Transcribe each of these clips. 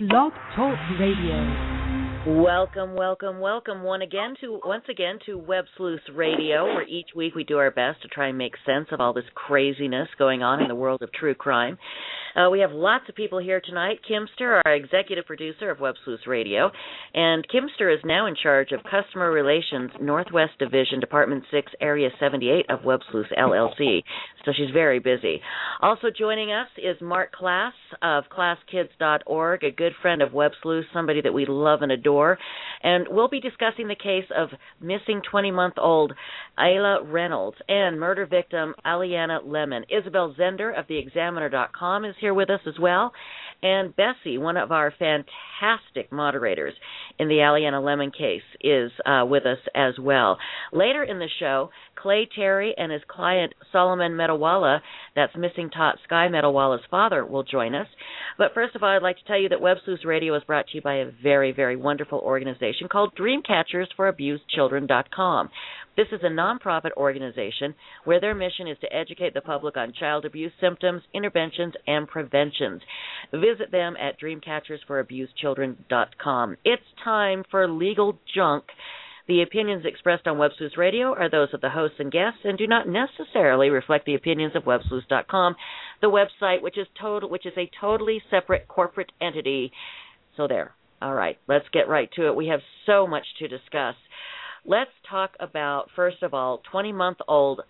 Blog Talk Radio. Welcome once again to Web Sleuth Radio, where each week we do our best to try and make sense of all this craziness going on in the world of true crime. We have lots of people here tonight. Kimster, our executive producer of Web Sleuth Radio, and Kimster is now in charge of Customer Relations, Northwest Division, Department 6, Area 78 of Web Sleuth LLC. So she's very busy. Also joining us is Mark Klass of ClassKids.org, a good friend of Web Sleuth, somebody that we love and adore. And we'll be discussing the case of missing 20-month-old Ayla Reynolds and murder victim Aliana Lemon. Isabel Zender of TheExaminer.com is here with us as well. And Bessie, one of our fantastic moderators in the Aliana Lemon case, is with us as well. Later in the show, Clay Terry and his client Solomon Metawala, that's missing Tot Sky Metawala's father, will join us. But first of all, I'd like to tell you that Web Sleuth Radio is brought to you by a very, very wonderful organization called DreamCatchersForAbusedChildren.com. This is a nonprofit organization where their mission is to educate the public on child abuse symptoms, interventions, and preventions. Visit them at DreamCatchersForAbusedChildren.com. It's time for Legal Junk. The opinions expressed on Web Sleuth Radio are those of the hosts and guests and do not necessarily reflect the opinions of WebSleuth.com, the website, which is a totally separate corporate entity. So there. All right, let's get right to it. We have so much to discuss. Let's talk about, first of all, 20-month-old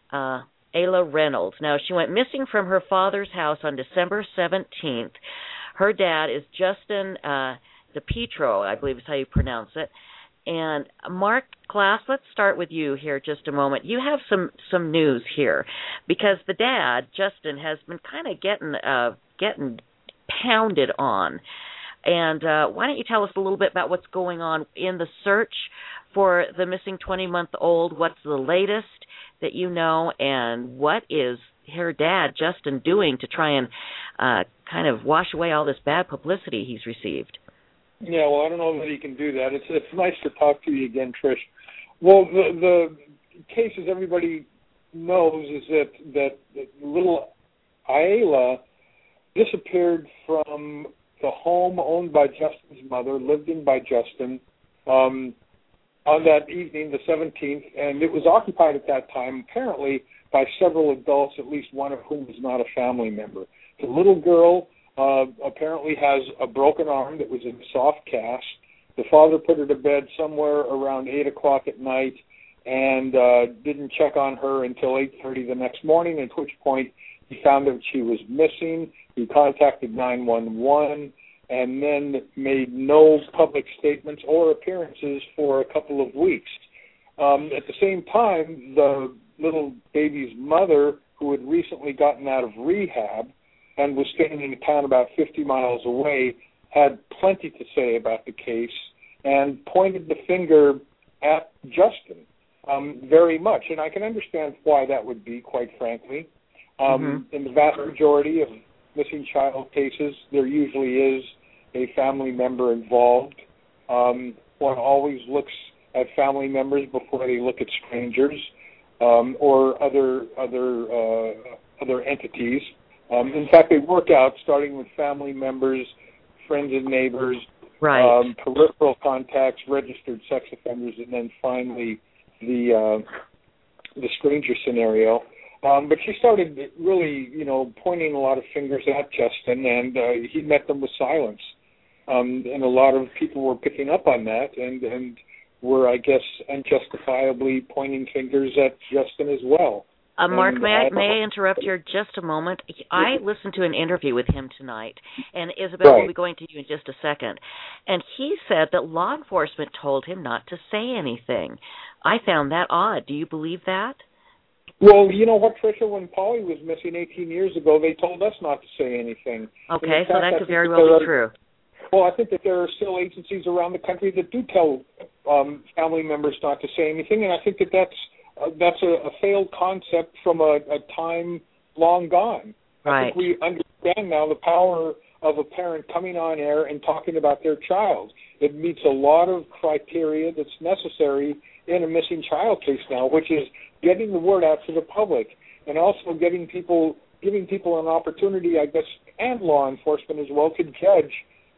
Ayla Reynolds. Now, she went missing from her father's house on December 17th. Her dad is Justin DePietro, I believe is how you pronounce it. And Mark Klass, let's start with you here just a moment. You have some news here because the dad, Justin, has been kind of getting pounded on. And why don't you tell us a little bit about what's going on in the search for the missing 20-month-old? What's the latest that you know, and what is her dad, Justin, doing to try and kind of wash away all this bad publicity he's received? Yeah, well, I don't know that he can do that. It's nice to talk to you again, Trish. Well, the case, as everybody knows, is that little Ayla disappeared from the home owned by Justin's mother, lived in by Justin, on that evening, the 17th, and it was occupied at that time, apparently, by several adults, at least one of whom was not a family member. The little girl apparently has a broken arm that was in soft cast. The father put her to bed somewhere around 8 o'clock at night and didn't check on her until 8:30 the next morning, at which point he found that she was missing. He contacted 911 and then made no public statements or appearances for a couple of weeks. At the same time, the little baby's mother, who had recently gotten out of rehab and was staying in a town about 50 miles away, had plenty to say about the case and pointed the finger at Justin very much. And I can understand why that would be, quite frankly. In the vast majority of missing child cases, there usually is a family member involved. One always looks at family members before they look at strangers or other entities. In fact, they work out starting with family members, friends and neighbors, right. Peripheral contacts, registered sex offenders, and then finally the stranger scenario. But she started really, pointing a lot of fingers at Justin, and he met them with silence. And a lot of people were picking up on that and were, I guess, unjustifiably pointing fingers at Justin as well. Mark, may I interrupt here just a moment? I listened to an interview with him tonight, and Isabel will be going to you in just a second. And he said that law enforcement told him not to say anything. I found that odd. Do you believe that? Well, you know what, Tricia, when Polly was missing 18 years ago, they told us not to say anything. Okay, so that could very well be true. Well, I think that there are still agencies around the country that do tell family members not to say anything, and I think that that's a failed concept from a time long gone. Right. I think we understand now the power of a parent coming on air and talking about their child. It meets a lot of criteria that's necessary in a missing child case now, which is getting the word out to the public and also giving people an opportunity, I guess, and law enforcement as well, to judge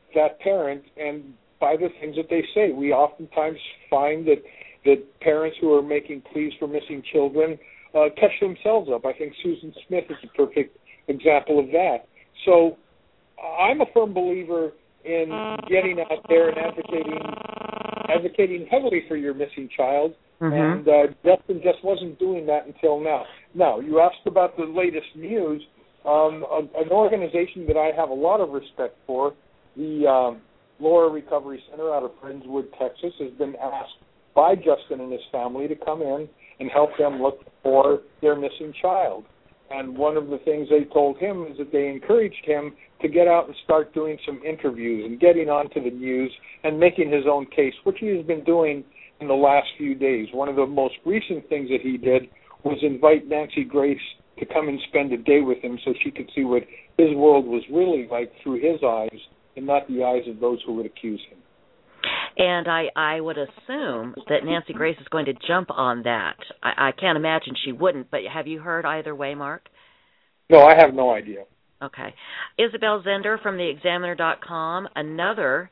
that parent and by the things that they say. We oftentimes find that parents who are making pleas for missing children catch themselves up. I think Susan Smith is a perfect example of that. So I'm a firm believer in getting out there and advocating heavily for your missing child. Mm-hmm. And Justin just wasn't doing that until now. Now, you asked about the latest news. An organization that I have a lot of respect for, the Laura Recovery Center out of Friendswood, Texas, has been asked by Justin and his family to come in and help them look for their missing child. And one of the things they told him is that they encouraged him to get out and start doing some interviews and getting onto the news and making his own case, which he has been doing in the last few days. One of the most recent things that he did was invite Nancy Grace to come and spend a day with him so she could see what his world was really like through his eyes and not the eyes of those who would accuse him. And I would assume that Nancy Grace is going to jump on that. I can't imagine she wouldn't, but have you heard either way, Mark? No, I have no idea. Okay. Isabel Zender from theexaminer.com, another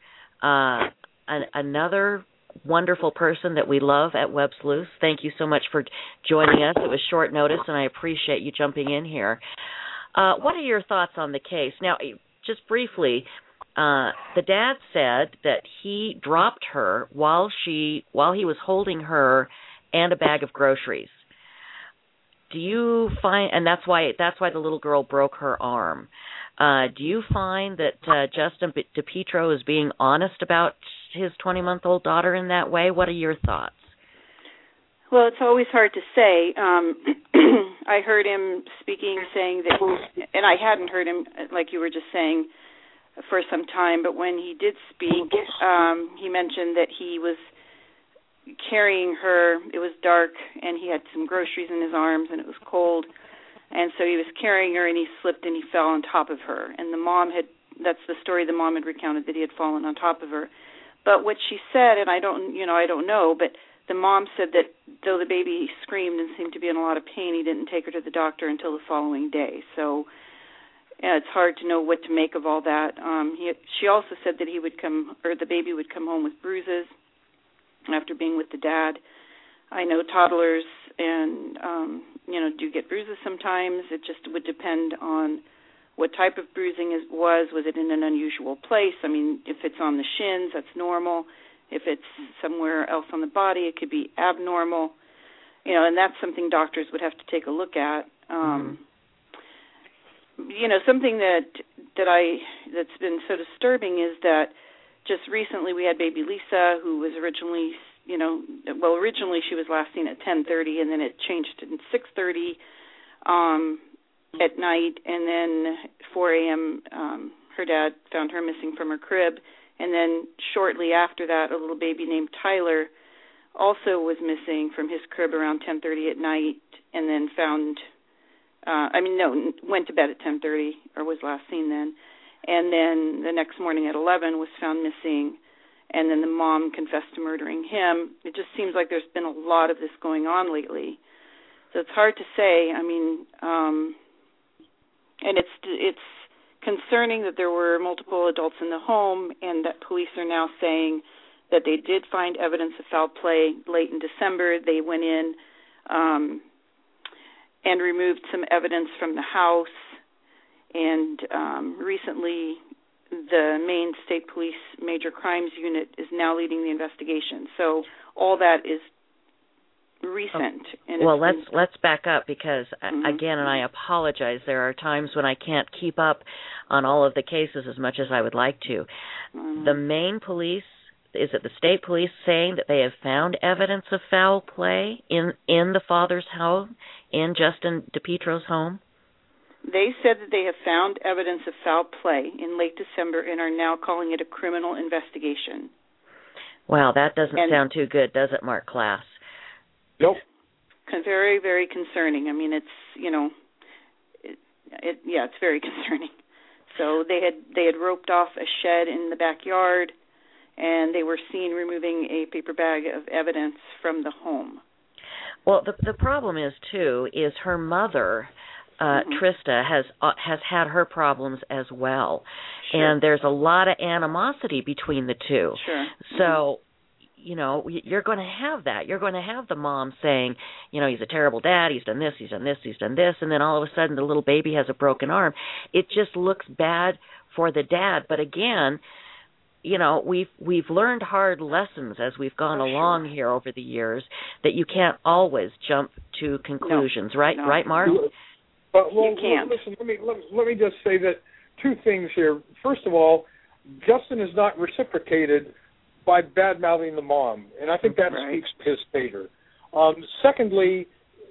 wonderful person that we love at Web Sleuth. Thank you so much for joining us. It was short notice, and I appreciate you jumping in here. What are your thoughts on the case? Now, just briefly, the dad said that he dropped her while he was holding her and a bag of groceries. Do you find, and that's why the little girl broke her arm. Do you find that Justin DiPietro is being honest about his 20-month-old daughter in that way? What are your thoughts? Well, it's always hard to say. I heard him saying that, and I hadn't heard him, like you were just saying, for some time, but when he did speak, he mentioned that he was carrying her. It was dark, and he had some groceries in his arms, and it was cold, and so he was carrying her, and he slipped, and he fell on top of her. And the mom that's the story the mom had recounted, that he had fallen on top of her. But what she said, and I don't know, but the mom said that though the baby screamed and seemed to be in a lot of pain, he didn't take her to the doctor until the following day. So it's hard to know what to make of all that. She also said that the baby would come home with bruises after being with the dad. I know toddlers and do get bruises sometimes. It just would depend on what type of bruising was. Was it in an unusual place? I mean, if it's on the shins, that's normal. If it's somewhere else on the body, it could be abnormal. And that's something doctors would have to take a look at. Something that's been so disturbing is that just recently we had baby Lisa, who was originally she was last seen at 10:30, and then it changed to 6:30 at night, and then 4 a.m. Her dad found her missing from her crib, and then shortly after that, a little baby named Tyler also was missing from his crib around 10:30 at night, and then went to bed at 10:30 or was last seen then, and then the next morning at 11 was found missing, and then the mom confessed to murdering him. It just seems like there's been a lot of this going on lately, so it's hard to say. I mean, and it's concerning that there were multiple adults in the home, and that police are now saying that they did find evidence of foul play late in December. They went in and removed some evidence from the house, and recently the Maine State Police Major Crimes Unit is now leading the investigation. So all that is recent. And well, let's back up because, again, and I apologize, there are times when I can't keep up on all of the cases as much as I would like to. The Maine police, is it the state police, saying that they have found evidence of foul play in the father's home, in Justin DiPietro's home? They said that they have found evidence of foul play in late December and are now calling it a criminal investigation. Wow, that doesn't sound too good, does it, Mark Klass? Nope. Very, very concerning. I mean, it's it's very concerning. So they had roped off a shed in the backyard, and they were seen removing a paper bag of evidence from the home. Well, the problem is, too, is her mother Trista has had her problems as well, Sure. and there's a lot of animosity between the two. Sure. So, you know, you're going to have that. You're going to have the mom saying, you know, he's a terrible dad. He's done this. He's done this. He's done this, and then all of a sudden the little baby has a broken arm. It just looks bad for the dad. But again, you know, we've learned hard lessons as we've gone along here over the years that you can't always jump to conclusions, right? No. Right, Mark? Well, you can't. Listen, let me just say that two things here. First of all, Justin is not reciprocated by bad-mouthing the mom, and I think that speaks to his failure. Secondly,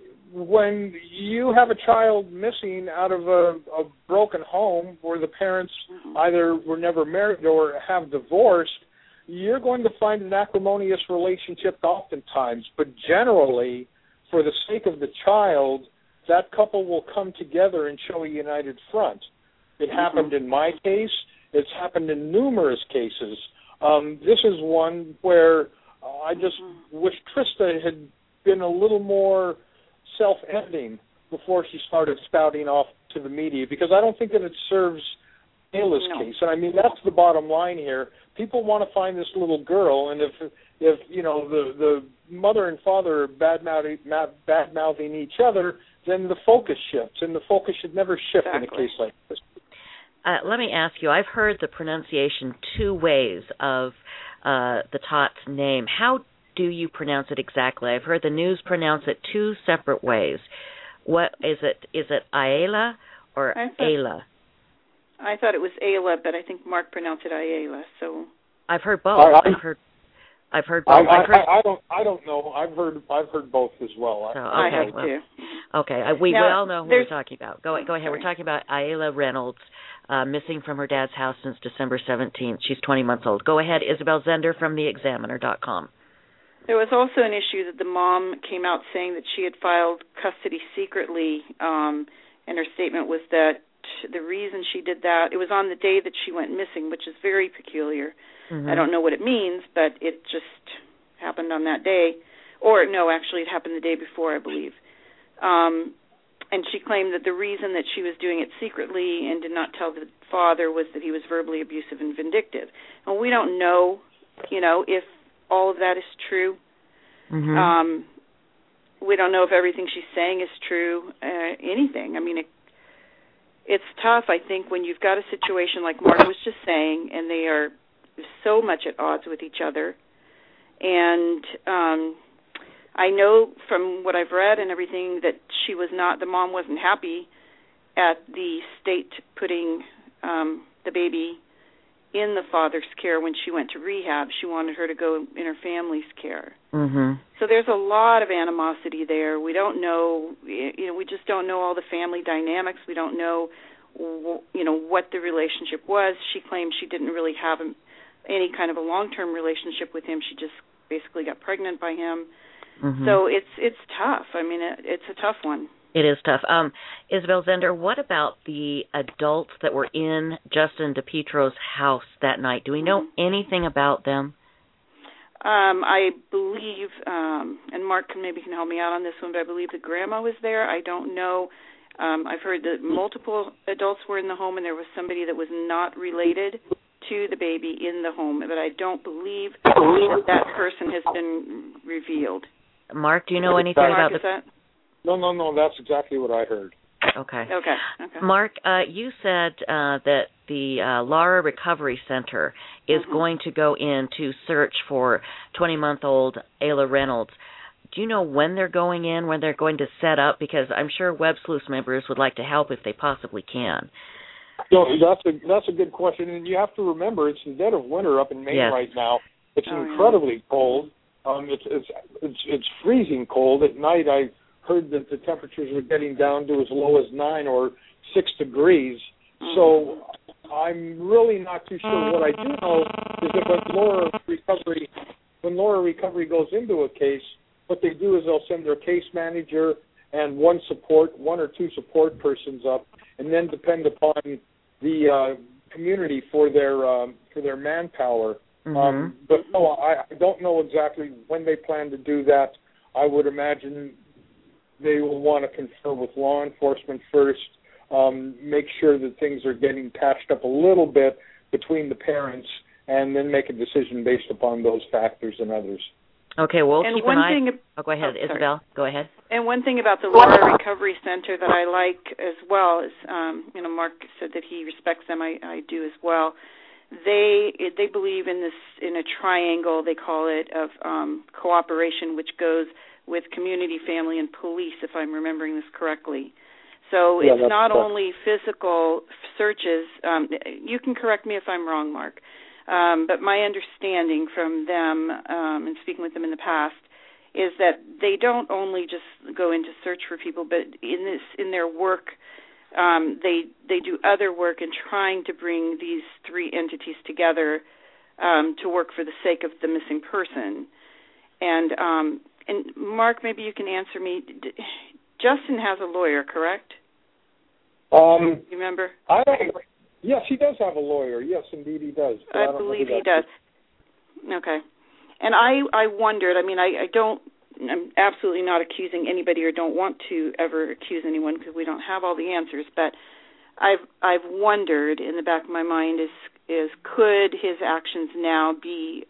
when you have a child missing out of a broken home where the parents either were never married or have divorced, you're going to find an acrimonious relationship oftentimes. But generally, for the sake of the child, that couple will come together and show a united front. It happened in my case. It's happened in numerous cases. This is one where I just wish Trista had been a little more self-editing before she started spouting off to the media, because I don't think that it serves Ayla's case. And I mean, that's the bottom line here. People want to find this little girl, and if you know the mother and father are bad-mouthing each other, then the focus shifts, and the focus should never shift in a case like this. Let me ask you, I've heard the pronunciation two ways of the Tot's name. How do you pronounce it exactly? I've heard the news pronounce it two separate ways. What is it? Is it Ayla or Ayla? I thought it was Ayla, but I think Mark pronounced it Ayla. So I've heard both. I've heard both. I don't know. I've heard both as well. So, I have too. Okay, we all know who we're talking about. Go ahead. We're talking about Ayla Reynolds, missing from her dad's house since December 17th. She's 20 months old. Go ahead, Isabel Zender from theexaminer.com. There was also an issue that the mom came out saying that she had filed custody secretly, and her statement was that the reason she did that, it was on the day that she went missing, which is very peculiar. I don't know what it means, but it just happened on that day. Or, no, actually it happened the day before, I believe. And she claimed that the reason that she was doing it secretly and did not tell the father was that he was verbally abusive and vindictive. And we don't know, if all of that is true. We don't know if everything she's saying is true, anything. I mean, it's tough, I think, when you've got a situation like Mark was just saying, and they are so much at odds with each other. And I know from what I've read and everything that the mom wasn't happy at the state putting the baby in the father's care when she went to rehab. She wanted her to go in her family's care. So there's a lot of animosity there. We don't know, we just don't know all the family dynamics. We don't know, what the relationship was. She claimed she didn't really have any kind of a long-term relationship with him. She just basically got pregnant by him. So it's tough. I mean, it's a tough one. It is tough. Isabel Zender, what about the adults that were in Justin DePietro's house that night? Do we know anything about them? I believe, and Mark maybe can help me out on this one, but I believe the grandma was there. I don't know. I've heard that multiple adults were in the home, and there was somebody that was not related to the baby in the home, but I don't believe that person has been revealed. Mark, do you know anything about that? No, that's exactly what I heard. Okay. Mark, you said that the Lara Recovery Center is going to go in to search for 20-month-old Ayla Reynolds. Do you know when they're going in, when they're going to set up? Because I'm sure Web Sleuth members would like to help if they possibly can. No, that's a good question, and you have to remember it's the dead of winter up in Maine right now. It's incredibly cold. It's freezing cold. At night, I heard that the temperatures were getting down to as low as 9 or 6 degrees. So I'm really not too sure. What I do know is that when Lara Recovery goes into a case, what they do is they'll send their case manager and one or two support persons up, and then depend upon the community for their manpower. But no, I don't know exactly when they plan to do that. I would imagine they will want to confer with law enforcement first, make sure that things are getting patched up a little bit between the parents, and then make a decision based upon those factors and others. Okay, we'll keep an eye. Go ahead, Isabel. Go ahead. And one thing about the Laura Recovery Center that I like as well is, Mark said that he respects them. I do as well. They believe in a triangle, they call it, of cooperation, which goes with community, family, and police, if I'm remembering this correctly. So it's not only physical searches. You can correct me if I'm wrong, Mark. But my understanding from them and speaking with them in the past is that they don't only just go in to search for people, but in their work, they do other work in trying to bring these three entities together to work for the sake of the missing person. And Mark, maybe you can answer me. Justin has a lawyer, correct? You remember? Yes, he does have a lawyer. Yes, indeed he does. I believe he does. Okay. And I wondered, I'm absolutely not accusing anybody or don't want to ever accuse anyone because we don't have all the answers, but I've wondered in the back of my mind is could his actions now be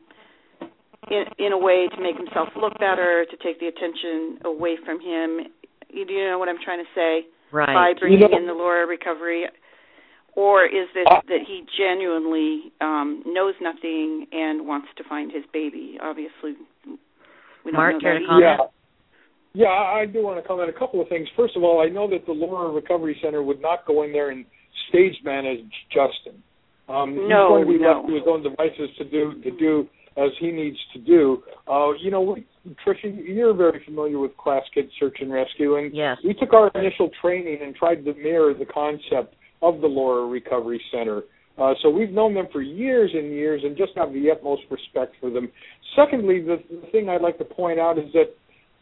in a way to make himself look better, to take the attention away from him? Do you know what I'm trying to say? Right. By bringing in the Laura Recovery. Or is this that he genuinely knows nothing and wants to find his baby? Obviously, we don't Mark, know care that to comment? Yeah, I do want to comment a couple of things. First of all, I know that the Laura Recovery Center would not go in there and stage manage Justin. He's going to be left to his own devices to do as he needs to do. Tricia, you're very familiar with Class Kids Search and Rescue, and yes. We took our initial training and tried to mirror the concept of the Laura Recovery Center. So we've known them for years and years and just have the utmost respect for them. Secondly, the thing I'd like to point out is that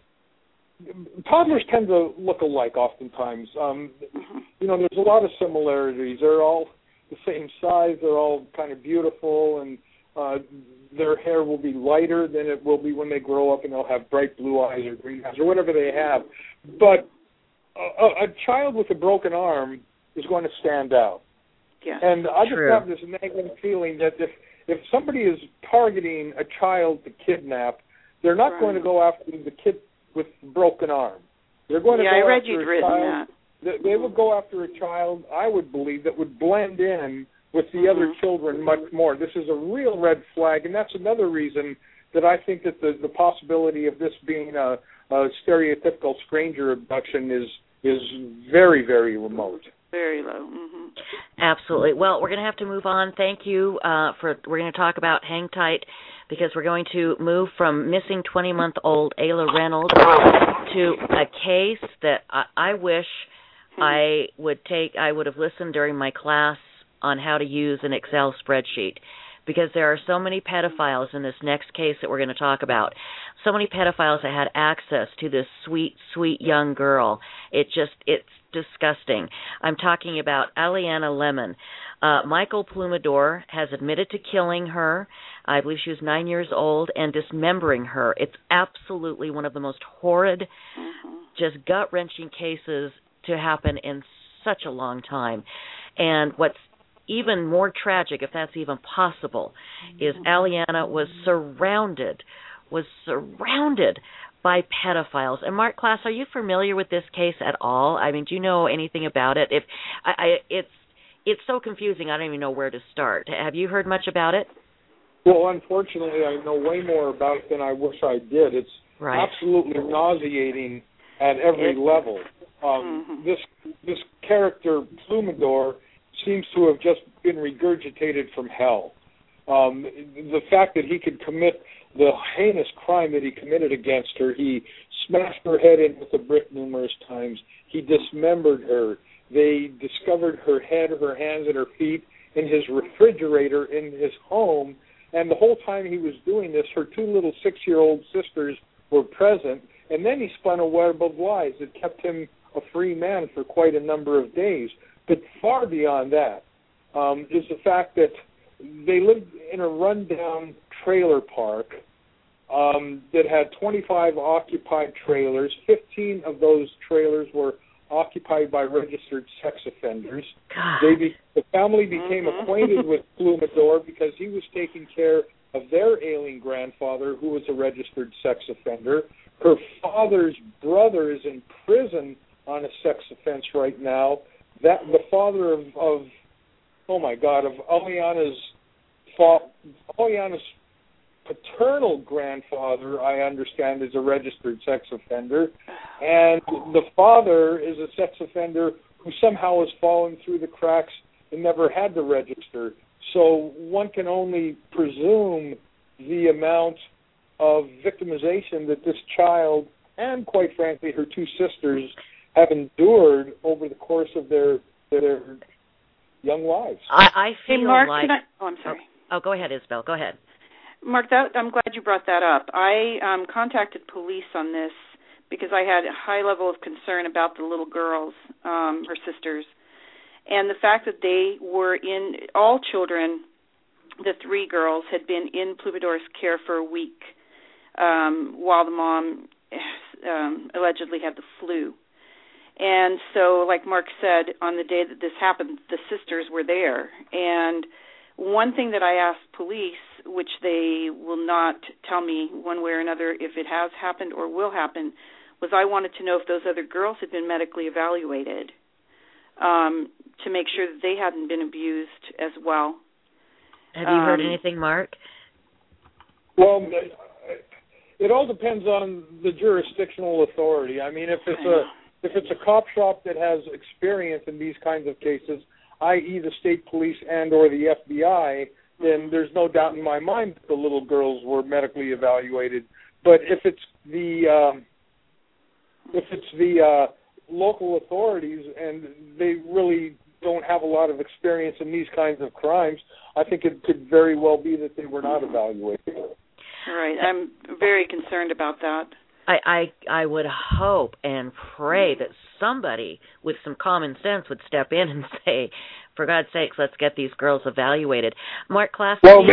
toddlers tend to look alike oftentimes. There's a lot of similarities. They're all the same size. They're all kind of beautiful, and their hair will be lighter than it will be when they grow up, and they'll have bright blue eyes or green eyes or whatever they have. But a child with a broken arm is going to stand out. Yes, and I just true. have this nagging feeling that if somebody is targeting a child to kidnap, they're not going to go after the kid with the broken arm. They're going to go I read after you'd a written child. that. They would go after a child, I would believe, that would blend in with the other children much more. This is a real red flag, and that's another reason that I think that the possibility of this being a stereotypical stranger abduction is very, very remote. Very low. Absolutely. Well, we're going to have to move on. Thank you. We're going to talk about Hang Tight because we're going to move from missing 20-month-old Ayla Reynolds to a case that I wish I would have listened during my class on how to use an Excel spreadsheet, because there are so many pedophiles in this next case that we're going to talk about. So many pedophiles that had access to this sweet, sweet young girl. It's disgusting. I'm talking about Aliana Lemon. Michael Plumador has admitted to killing her. I believe she was 9 years old, and dismembering her. It's absolutely one of the most horrid, just gut-wrenching cases to happen in such a long time. And what's even more tragic, if that's even possible, is Aliana was surrounded by pedophiles. And Mark Klass, are you familiar with this case at all? I mean, do you know anything about it? It's so confusing, I don't even know where to start. Have you heard much about it? Well, unfortunately, I know way more about it than I wish I did. It's absolutely nauseating at every level. This character, Plumador, seems to have just been regurgitated from hell. The fact that he could commit the heinous crime that he committed against her, he smashed her head in with a brick numerous times. He dismembered her. They discovered her head, her hands, and her feet in his refrigerator in his home. And the whole time he was doing this, her two little 6-year-old sisters were present. And then he spun a web of lies that kept him a free man for quite a number of days. But far beyond that is the fact that they lived in a rundown trailer park that had 25 occupied trailers. 15 of those trailers were occupied by registered sex offenders. The family became acquainted with Plumidor because he was taking care of their ailing grandfather, who was a registered sex offender. Her father's brother is in prison on a sex offense right now. That the father of Aliana's paternal grandfather, I understand, is a registered sex offender, and the father is a sex offender who somehow has fallen through the cracks and never had to register. So one can only presume the amount of victimization that this child and, quite frankly, her two sisters have endured over the course of their young lives. I feel hey, Mark, like... I'm sorry. Oh, go ahead, Isabel. Go ahead. Mark, I'm glad you brought that up. I contacted police on this because I had a high level of concern about the little girls, her sisters, and the fact that they were all children, the three girls, had been in Plumidor's care for a week while the mom allegedly had the flu. And so, like Mark said, on the day that this happened, the sisters were there. And one thing that I asked police, which they will not tell me one way or another if it has happened or will happen, was I wanted to know if those other girls had been medically evaluated to make sure that they hadn't been abused as well. Have you heard anything, Mark? Well, it all depends on the jurisdictional authority. I mean, if it's a cop shop that has experience in these kinds of cases, i.e. the state police and or the FBI, then there's no doubt in my mind that the little girls were medically evaluated. But if it's the local authorities and they really don't have a lot of experience in these kinds of crimes, I think it could very well be that they were not evaluated. Right. I'm very concerned about that. I would hope and pray that somebody with some common sense would step in and say, for God's sakes, let's get these girls evaluated. Mark Klass. Well,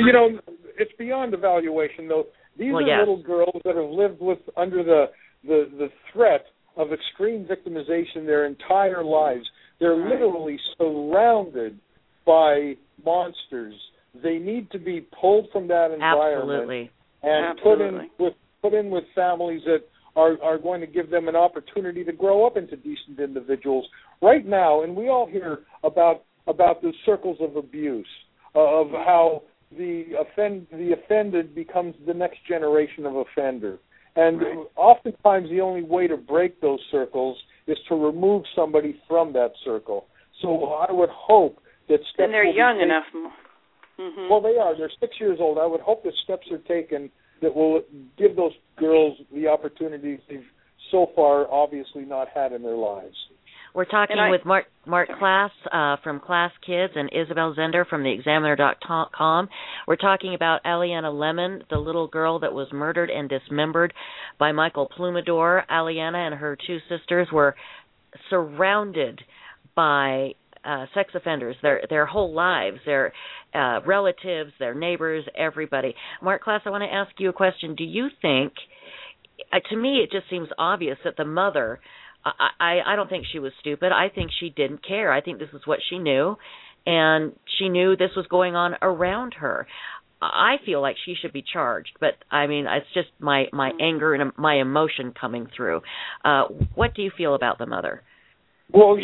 it's beyond evaluation, though. These are little girls that have lived under the threat of extreme victimization their entire lives. They're literally surrounded by monsters. They need to be pulled from that environment and put in with families that are going to give them an opportunity to grow up into decent individuals. Right now, and we all hear about the circles of abuse, of how the offended becomes the next generation of offender. And oftentimes the only way to break those circles is to remove somebody from that circle. So I would hope that steps... And they're young enough. Mm-hmm. Well, they are. They're 6 years old. I would hope that steps are taken that will give those girls the opportunities they've so far obviously not had in their lives. We're talking with Mark Klass from Klass Kids and Isabel Zender from theexaminer.com. We're talking about Aliana Lemon, the little girl that was murdered and dismembered by Michael Plumidor. Aliana and her two sisters were surrounded by sex offenders their whole lives, their relatives, their neighbors, everybody. Mark Klass, I want to ask you a question. Do you think, to me it just seems obvious that the mother, I don't think she was stupid. I think she didn't care. I think this is what she knew, and she knew this was going on around her. I feel like she should be charged, but I mean, it's just my anger and my emotion coming through. What do you feel about the mother? Well,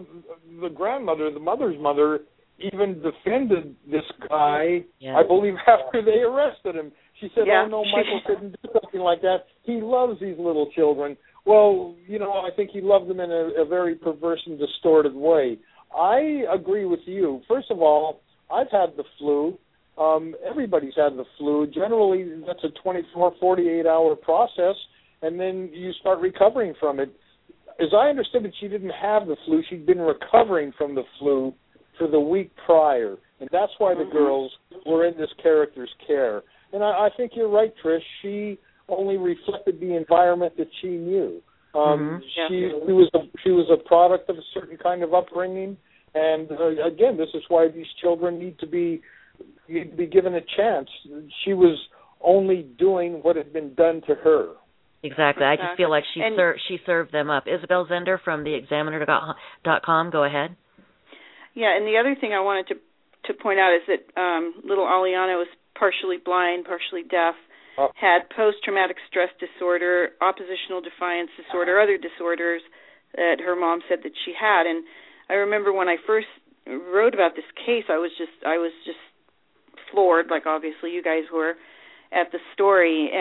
the mother's mother, even defended this guy, I believe, after they arrested him. She said, oh, no, Michael couldn't do something like that. He loves these little children. Well, I think he loved them in a very perverse and distorted way. I agree with you. First of all, I've had the flu. Everybody's had the flu. Generally, that's a 24, 48-hour process, and then you start recovering from it. As I understood it, she didn't have the flu. She'd been recovering from the flu for the week prior, and that's why the girls were in this character's care. And I think you're right, Trish. She only reflected the environment that she knew. She was a product of a certain kind of upbringing, and again, this is why these children need to be given a chance. She was only doing what has been done to her. Exactly. I just feel like she served them up. Isabel Zender from theexaminer.com. Go ahead. Yeah, and the other thing I wanted to point out is that little Aliana was partially blind, partially deaf, had post-traumatic stress disorder, oppositional defiance disorder, other disorders that her mom said that she had. And I remember when I first wrote about this case, I was just floored, like obviously you guys were, at the story.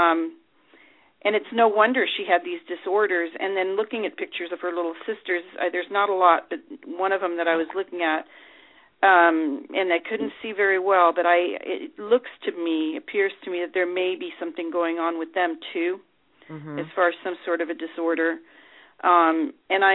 And it's no wonder she had these disorders. And then looking at pictures of her little sisters, there's not a lot, but one of them that I was looking at, and I couldn't see very well, but it appears to me that there may be something going on with them too, as far as some sort of a disorder. And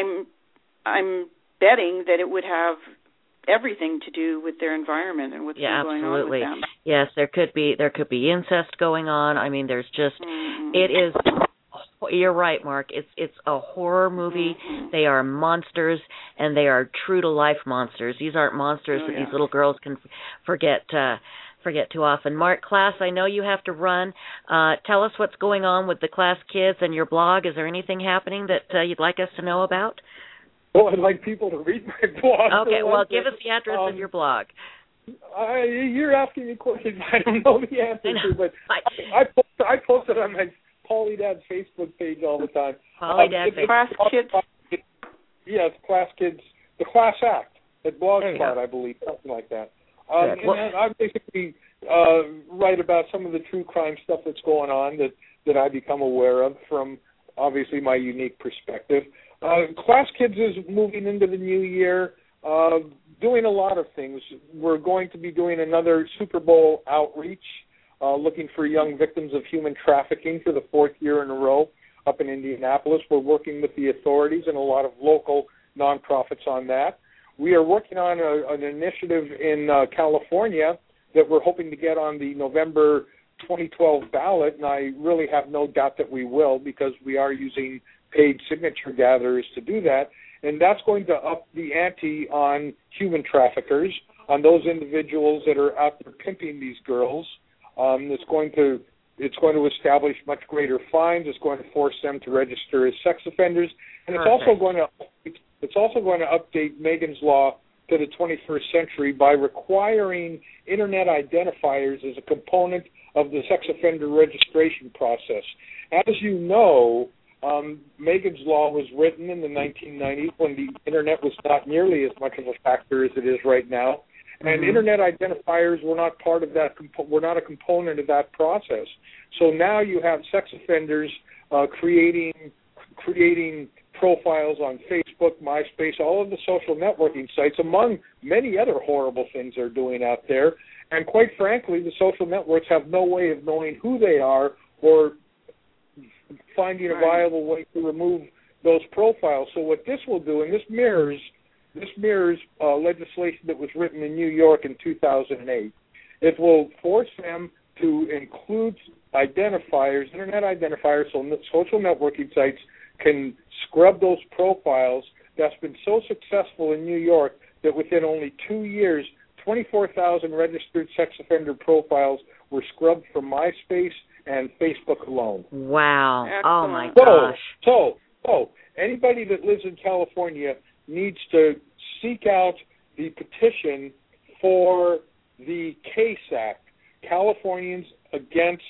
I'm betting that it would have everything to do with their environment and what's been going on with them. Yes, there could be incest going on. I mean, there's just it is. You're right, Mark. It's a horror movie. They are monsters, and they are true to life monsters. These aren't monsters that these little girls can forget too often. Mark Klass, I know you have to run. Tell us what's going on with the Klass Kids and your blog. Is there anything happening that you'd like us to know about? Well, I'd like people to read my blog. Okay, well, give us the address of your blog. You're asking me questions I don't know the answer to, but I post it on my Pauly Dad Facebook page all the time. Pauly Dad Klass Kids? Yes, Klass Kids, the Klass Act at Blogspot, I believe, something like that. And I basically write about some of the true crime stuff that's going on that I become aware of from, obviously, my unique perspective. Klass Kids is moving into the new year, doing a lot of things. We're going to be doing another Super Bowl outreach, looking for young victims of human trafficking for the fourth year in a row up in Indianapolis. We're working with the authorities and a lot of local nonprofits on that. We are working on an initiative in California that we're hoping to get on the November 2012 ballot, and I really have no doubt that we will, because we are using paid signature gatherers to do that, and that's going to up the ante on human traffickers, on those individuals that are out there pimping these girls. It's going to establish much greater fines. It's going to force them to register as sex offenders, and it's also going to update Megan's Law to the 21st century by requiring Internet identifiers as a component of the sex offender registration process. As you know, Megan's Law was written in the 1990s when the Internet was not nearly as much of a factor as it is right now, and Internet identifiers were not part of that. Were not a component of that process. So now you have sex offenders creating profiles on Facebook, MySpace, all of the social networking sites, among many other horrible things they're doing out there. And quite frankly, the social networks have no way of knowing who they are or finding a viable way to remove those profiles. So what this will do, and this mirrors legislation that was written in New York in 2008, it will force them to include identifiers, Internet identifiers, so social networking sites can scrub those profiles. That's been so successful in New York that within only 2 years, 24,000 registered sex offender profiles were scrubbed from MySpace and Facebook alone. Wow. Excellent. Oh, my gosh. So anybody that lives in California needs to seek out the petition for the CASE Act, Californians Against...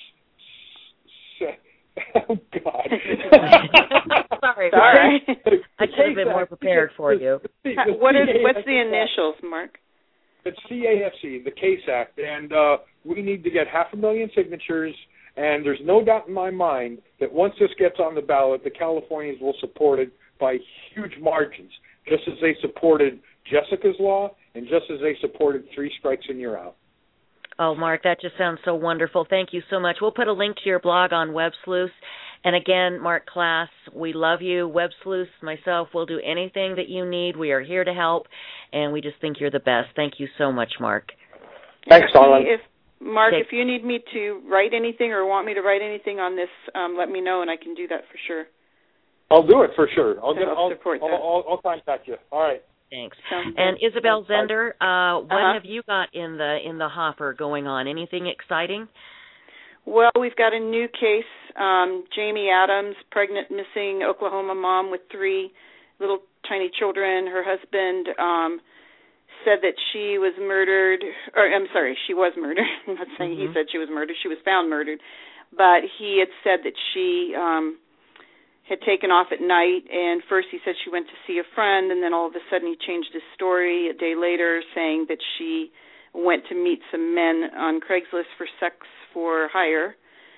Oh, God. Sorry. I should have been more prepared for you. What's the initials, Mark? It's CAFC, the CASE Act, and we need to get 500,000 signatures, and there's no doubt in my mind that once this gets on the ballot, the Californians will support it by huge margins, just as they supported Jessica's Law and just as they supported 3 strikes and you're out. Oh, Mark, that just sounds so wonderful. Thank you so much. We'll put a link to your blog on WebSleuth. And again, Mark Klass, we love you. WebSleuth, myself, will do anything that you need. We are here to help, and we just think you're the best. Thank you so much, Mark. Thanks, Darlene. If you need me to write anything or want me to write anything on this, let me know, and I can do that for sure. I'll do it for sure. I'll contact you. All right. Thanks. And Isabel Zender, what have you got in the hopper going on? Anything exciting? Well, we've got a new case. Jamie Adams, pregnant, missing Oklahoma mom with 3 little tiny children. Her husband said that she was murdered. She was murdered. I'm not saying he said she was murdered. She was found murdered. But he had said that she had taken off at night, and first he said she went to see a friend, and then all of a sudden he changed his story a day later, saying that she went to meet some men on Craigslist for sex for hire.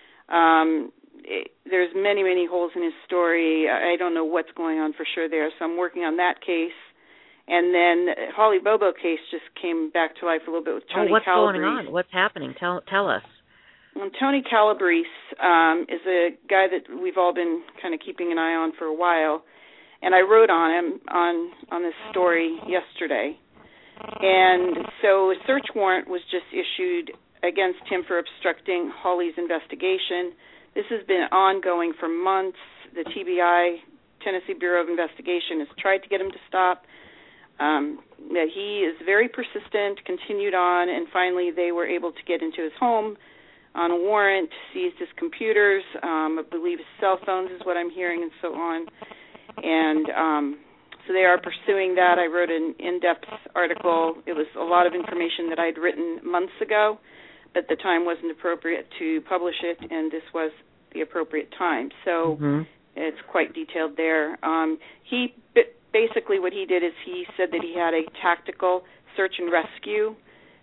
There's many, many holes in his story. I don't know what's going on for sure there, so I'm working on that case. And then Holly Bobo case just came back to life a little bit with Tony what's Calabrese. Going on? What's happening? Tell us. Tony Calabrese is a guy that we've all been kind of keeping an eye on for a while, and I wrote on him on this story yesterday. And so a search warrant was just issued against him for obstructing Holly's investigation. This has been ongoing for months. The TBI, Tennessee Bureau of Investigation, has tried to get him to stop. That he is very persistent, continued on, and finally they were able to get into his home on a warrant, seized his computers, I believe his cell phones is what I'm hearing, and so on. And so they are pursuing that. I wrote an in-depth article. It was a lot of information that I'd written months ago, but the time wasn't appropriate to publish it, and this was the appropriate time. So it's quite detailed there. Basically what he did is he said that he had a tactical search and rescue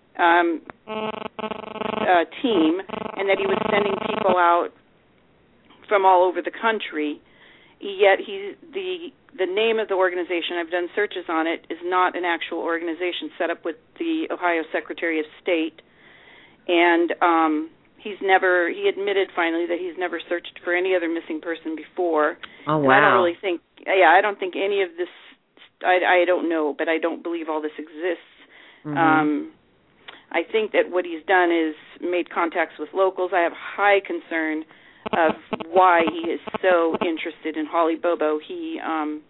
team, and that he was sending people out from all over the country. Yet the name of the organization, I've done searches on it, is not an actual organization set up with the Ohio Secretary of State. And he admitted finally that he's never searched for any other missing person before. Oh, wow. And I don't think any of this, I don't know, but I don't believe all this exists. I think that what he's done is made contacts with locals. I have high concern of why he is so interested in Holly Bobo. He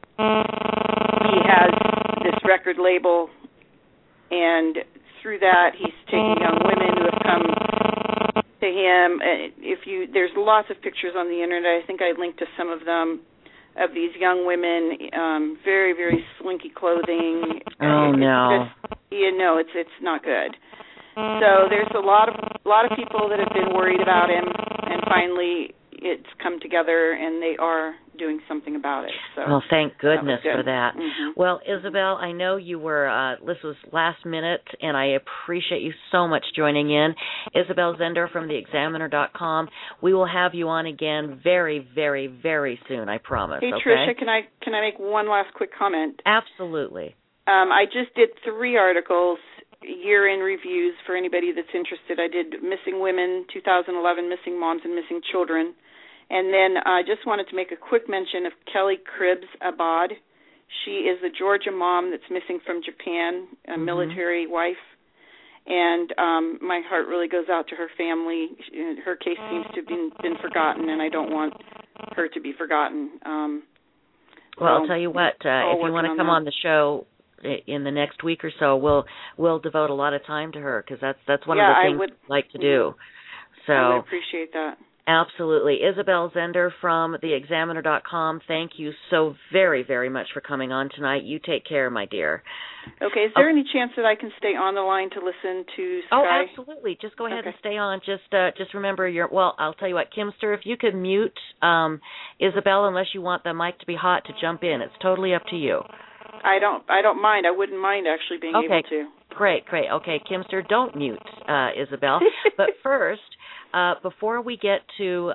has this record label, and through that he's taking young women who have come to him. There's lots of pictures on the internet. I think I linked to some of them, of these young women, very, very slinky clothing. Oh, no. It's not good. So there's a lot of people that have been worried about him, and finally it's come together, and they are doing something about it. So well, thank goodness for that. Well, Isabel, I know you were, this was last minute, and I appreciate you so much joining in. Isabel Zender from theexaminer.com. We will have you on again very, very, very soon, I promise. Hey, okay? Tricia, can I make one last quick comment? Absolutely. I just did 3 articles, year-in reviews for anybody that's interested. I did Missing Women, 2011, Missing Moms and Missing Children. And then I just wanted to make a quick mention of Kelly Cribbs Abad. She is a Georgia mom that's missing from Japan, a military wife. And my heart really goes out to her family. Her case seems to have been forgotten, and I don't want her to be forgotten. Well, I'll tell you what, if you want to come on the show in the next week or so, we'll devote a lot of time to her, because that's one of the things I'd like to do. So I would appreciate that. Absolutely. Isabel Zender from theexaminer.com, thank you so very, very much for coming on tonight. You take care, my dear. Okay. Is there any chance that I can stay on the line to listen to Sky? Oh, absolutely. Just go ahead and stay on. Just remember I'll tell you what, Kimster, if you could mute Isabel, unless you want the mic to be hot to jump in. It's totally up to you. I don't mind. I wouldn't mind actually being able to. Great. Okay, Kimster, don't mute Isabel. But first, before we get to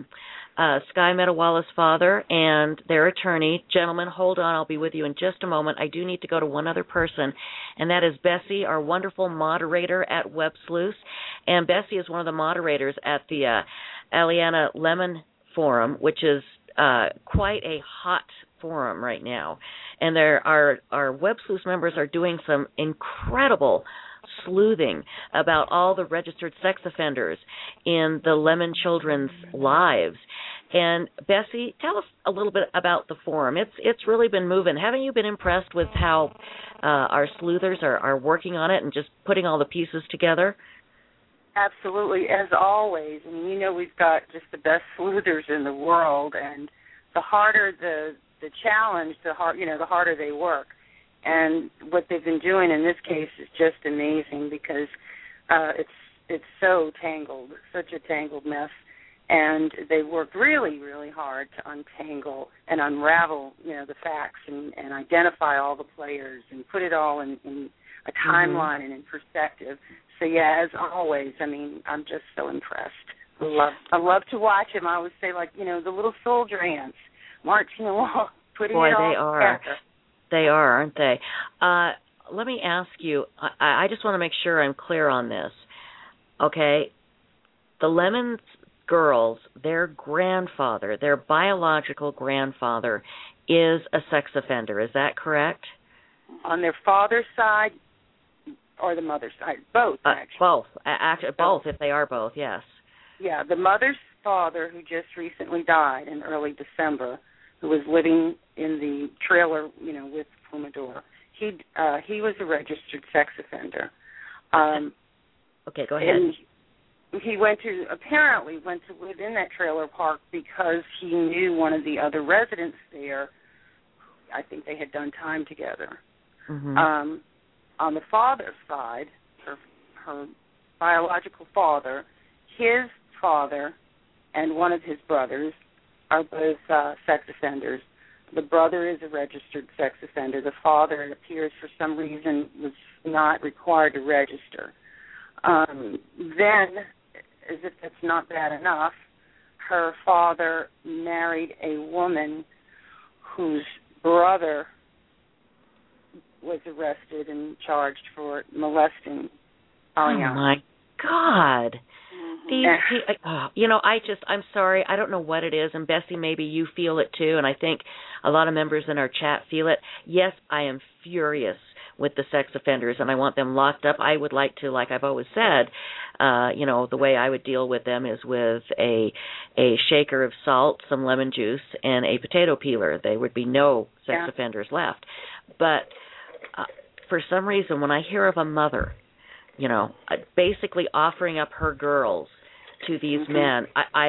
Sky Metawalla's father and their attorney, gentlemen, hold on. I'll be with you in just a moment. I do need to go to one other person, and that is Bessie, our wonderful moderator at Web Sleuth. And Bessie is one of the moderators at the Aliana Lemon Forum, which is quite a hot forum right now. And our Web Sleuth members are doing some incredible sleuthing about all the registered sex offenders in the Lemon children's lives. And Bessie, tell us a little bit about the forum. It's really been moving. Haven't you been impressed with how our sleuthers are working on it and just putting all the pieces together? Absolutely, as always. I mean, we've got just the best sleuthers in the world, and the harder the challenge, the harder they work. And what they've been doing in this case is just amazing because it's so tangled, such a tangled mess. And they worked really, really hard to untangle and unravel, the facts and identify all the players and put it all in a timeline and in perspective. So, yeah, as always, I mean, I'm just so impressed. I love to watch him. I always say, the little soldier ants marching along, putting it all together. They are, aren't they? Let me ask you, I just want to make sure I'm clear on this. Okay, the Lemons girls, their grandfather, their biological grandfather, is a sex offender. Is that correct? On their father's side or the mother's side? Both, actually. Both. Both, if they are both, yes. Yeah, the mother's father, who just recently died in early December, who was living in the trailer, with Fumador, he was a registered sex offender. Okay, go ahead. And he apparently went to live in that trailer park because he knew one of the other residents there. I think they had done time together. Mm-hmm. On the father's side, her biological father, his father and one of his brothers are both sex offenders. The brother is a registered sex offender. The father, it appears, for some reason, was not required to register. Then, as if that's not bad enough, her father married a woman whose brother was arrested and charged for molesting Aliana. Oh, my God. I'm sorry. I don't know what it is, and Bessie, maybe you feel it too, and I think a lot of members in our chat feel it. Yes, I am furious with the sex offenders, and I want them locked up. I would like to, like I've always said, the way I would deal with them is with a shaker of salt, some lemon juice, and a potato peeler. There would be no sex offenders left. But for some reason, when I hear of a mother, basically offering up her girls to these men,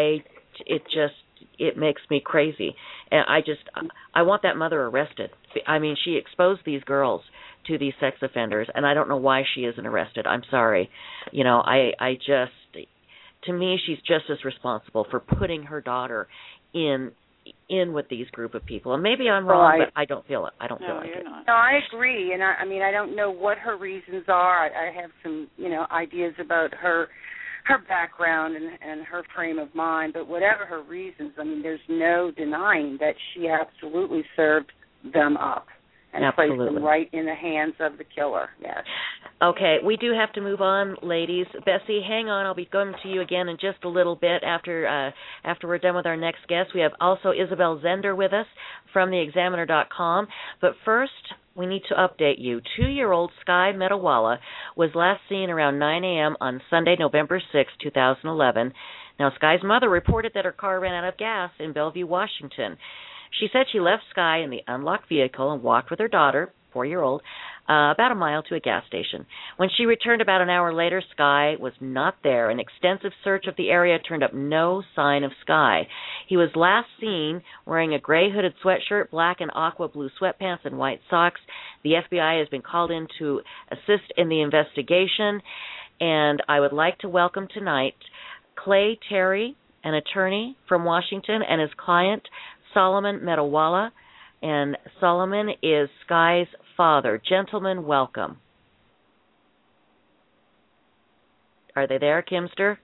it makes me crazy. And I want that mother arrested. I mean, she exposed these girls to these sex offenders, and I don't know why she isn't arrested. I'm sorry. To me, she's just as responsible for putting her daughter in with these group of people. And maybe I'm wrong, but I don't feel it. I don't feel like it. No, I agree. And I don't know what her reasons are. I have some, ideas about her background and her frame of mind, but whatever her reasons, there's no denying that she absolutely served them up and placed them right in the hands of the killer. Yes. Okay, we do have to move on, ladies. Bessie, hang on. I'll be going to you again in just a little bit after we're done with our next guest. We have also Isabel Zender with us from theexaminer.com. But first, we need to update you. 2-year-old Sky Metawala was last seen around 9 a.m. on Sunday, November 6, 2011. Now, Sky's mother reported that her car ran out of gas in Bellevue, Washington. She said she left Sky in the unlocked vehicle and walked with her daughter, 4-year-old, about a mile to a gas station. When she returned about an hour later, Sky was not there. An extensive search of the area turned up no sign of Sky. He was last seen wearing a gray hooded sweatshirt, black and aqua blue sweatpants, and white socks. The FBI has been called in to assist in the investigation, and I would like to welcome tonight Clay Terry, an attorney from Washington, and his client, Solomon Metawala, and Solomon is Sky's father. Gentlemen, welcome. Are they there, Kimster?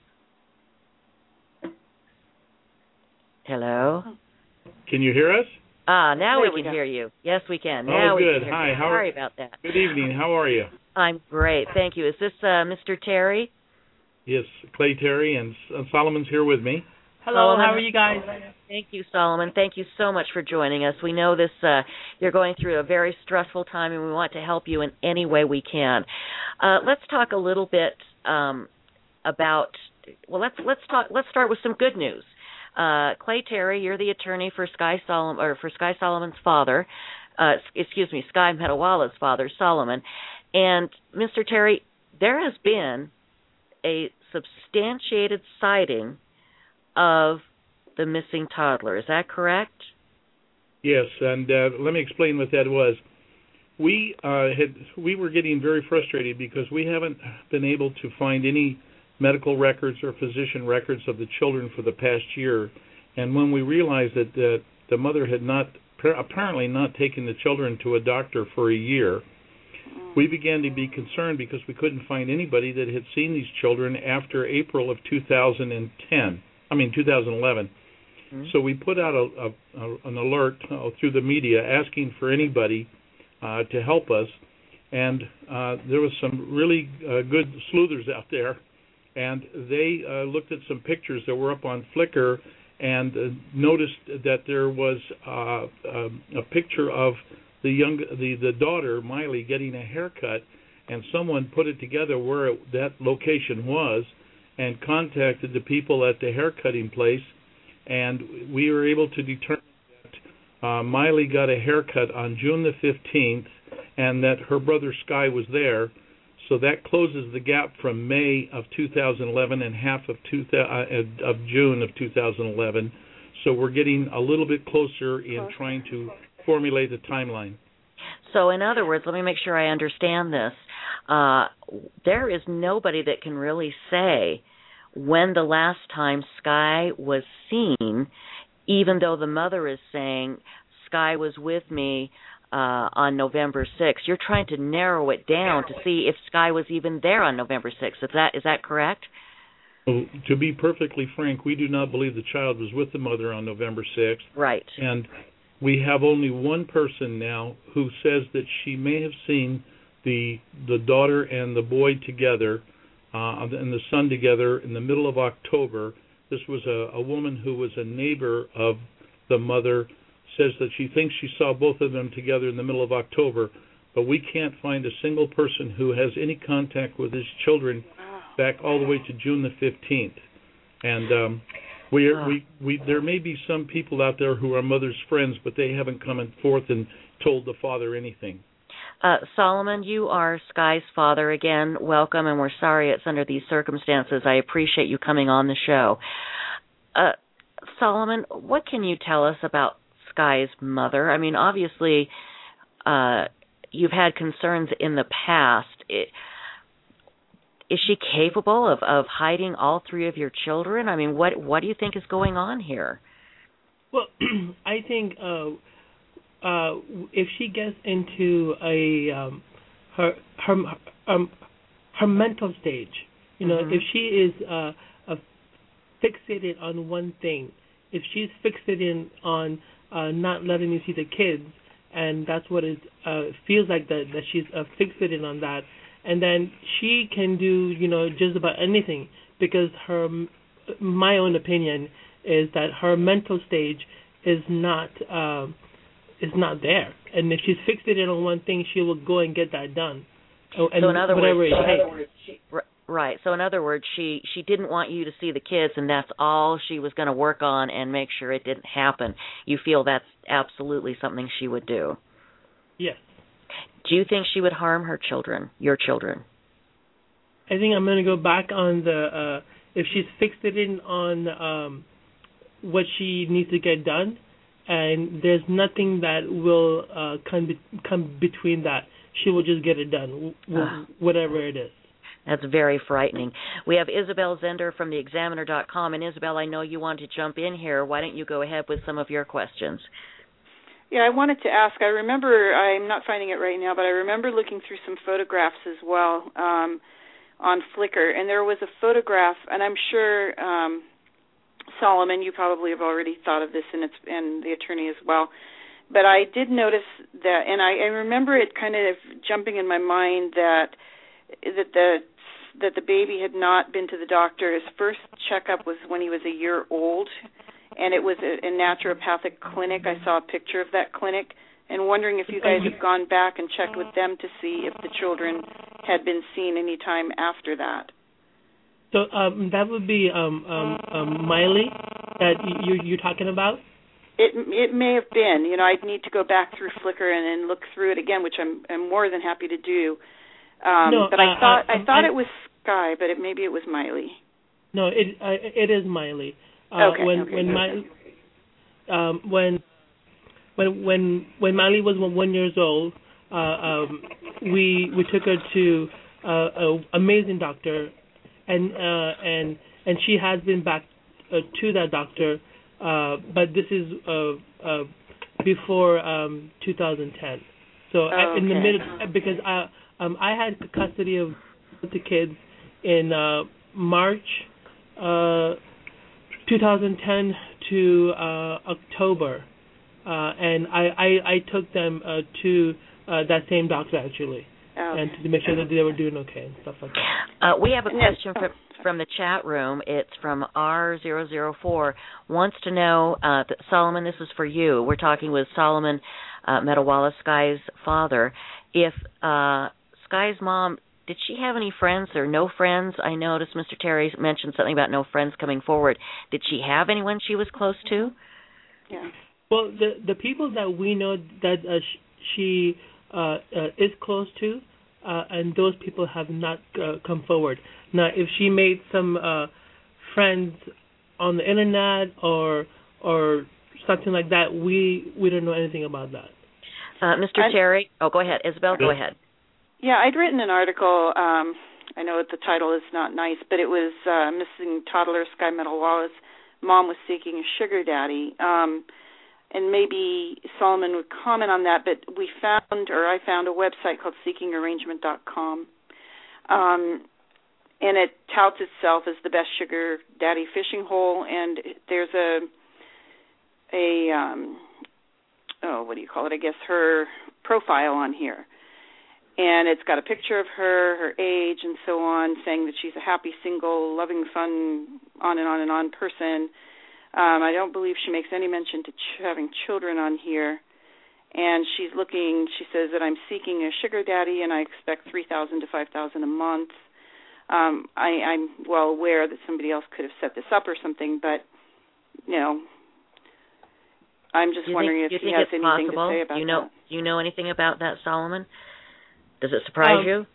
Hello? Can you hear us? Now we can hear you. Yes, we can. Now we good. can hear Hi. you. Sorry about that. Good evening. How are you? I'm great. Thank you. Is this Mr. Terry? Yes, Clay Terry, and Solomon's here with me. Hello, how are you guys? Thank you, Solomon. Thank you so much for joining us. We know you're going through a very stressful time, and we want to help you in any way we can. Let's talk a little bit about. Well, let's start with some good news. Clay Terry, you're the attorney for Sky Solomon's father. Sky Metawala's father, Solomon. And Mr. Terry, there has been a substantiated sighting of the missing toddler. Is that correct? Yes, and let me explain what that was. We were getting very frustrated because we haven't been able to find any medical records or physician records of the children for the past year. And when we realized that the mother had apparently not taken the children to a doctor for a year, we began to be concerned because we couldn't find anybody that had seen these children after April of 2011. Mm-hmm. So we put out an alert through the media asking for anybody to help us, and there was some really good sleuthers out there, and they looked at some pictures that were up on Flickr and noticed that there was a picture of the daughter, Miley, getting a haircut, and someone put it together where that location was and contacted the people at the haircutting place, and we were able to determine that Miley got a haircut on June the 15th and that her brother Sky was there. So that closes the gap from May of 2011 and half of June of 2011. So we're getting a little bit closer in trying to formulate a timeline. So in other words, let me make sure I understand this. There is nobody that can really say when the last time Sky was seen, even though the mother is saying Sky was with me on November 6th. You're trying to narrow it down to see if Sky was even there on November 6th. Is that correct? Well, to be perfectly frank, we do not believe the child was with the mother on November 6th. Right. And we have only one person now who says that she may have seen the daughter and the boy together and the son together in the middle of October. This was a woman who was a neighbor of the mother, says that she thinks she saw both of them together in the middle of October, but we can't find a single person who has any contact with his children back all the way to June the 15th. And there may be some people out there who are mother's friends, but they haven't come forth and told the father anything. Solomon, you are Sky's father again. Welcome, and we're sorry it's under these circumstances. I appreciate you coming on the show. Solomon, what can you tell us about Sky's mother? I mean, obviously, you've had concerns in the past. Is she capable of hiding all three of your children? I mean, what do you think is going on here? Well, I think if she gets into her mental stage, if she is fixated on one thing, if she's fixated on not letting you see the kids, and that's what it feels like that she's fixated on that, and then she can do just about anything, because my own opinion is that her mental stage is not there, and if she's fixated on one thing, she will go and get that done. So in other words, right. So in other words, she didn't want you to see the kids, and that's all she was going to work on and make sure it didn't happen. You feel that's absolutely something she would do? Yes. Do you think she would harm her children, your children? I think I'm going to go back on the if she's fixated on what she needs to get done, and there's nothing that will come between that. She will just get it done, whatever it is. That's very frightening. We have Isabel Zender from theexaminer.com. And Isabel, I know you want to jump in here. Why don't you go ahead with some of your questions? Yeah, I wanted to ask, I'm not finding it right now, but I remember looking through some photographs as well on Flickr, and there was a photograph, and I'm sure, Solomon, you probably have already thought of this, and the attorney as well, but I did notice that, and I remember it kind of jumping in my mind that the baby had not been to the doctor. His first checkup was when he was a year old, and it was a naturopathic clinic. I saw a picture of that clinic, and wondering if you guys have gone back and checked with them to see if the children had been seen any time after that. So that would be Miley that you're talking about? It may have been. I'd need to go back through Flickr and look through it again, which I'm more than happy to do. But I thought it was Sky, but maybe it was Miley. No, it is Miley. Okay. When Miley was 1 year old, we took her to an amazing doctor, and she has been back to that doctor, but this is before 2010. So in the middle, because I had custody of the kids in March 2010 to October, and I took them to that same doctor actually, and to make sure that they were doing okay and stuff like that. We have a question from the chat room. It's from R004. Wants to know, Solomon, this is for you. We're talking with Solomon Metawala, Sky's father. If Sky's mom, did she have any friends or no friends? I noticed Mr. Terry mentioned something about no friends coming forward. Did she have anyone she was close to? Yeah. Well, the people that we know that she is close to, and those people have not come forward. Now, if she made some friends on the internet or something like that, we don't know anything about that. Mr. Terry, go ahead. Isabel, go ahead. Yeah, I'd written an article. I know the title is not nice, but it was Missing Toddler Sky Metawala's mom was seeking a sugar daddy. And maybe Solomon would comment on that, but I found a website called seekingarrangement.com. And it touts itself as the best sugar daddy fishing hole, and there's her profile on here. And it's got a picture of her age, and so on, saying that she's a happy, single, loving, fun, on and on person. I don't believe she makes any mention to having children on here. And she says that I'm seeking a sugar daddy, and I expect $3,000 to $5,000 a month. I'm well aware that somebody else could have set this up or something, but, I'm just wondering if he has anything to say about that. Do you know anything about that, Solomon? Does it surprise you?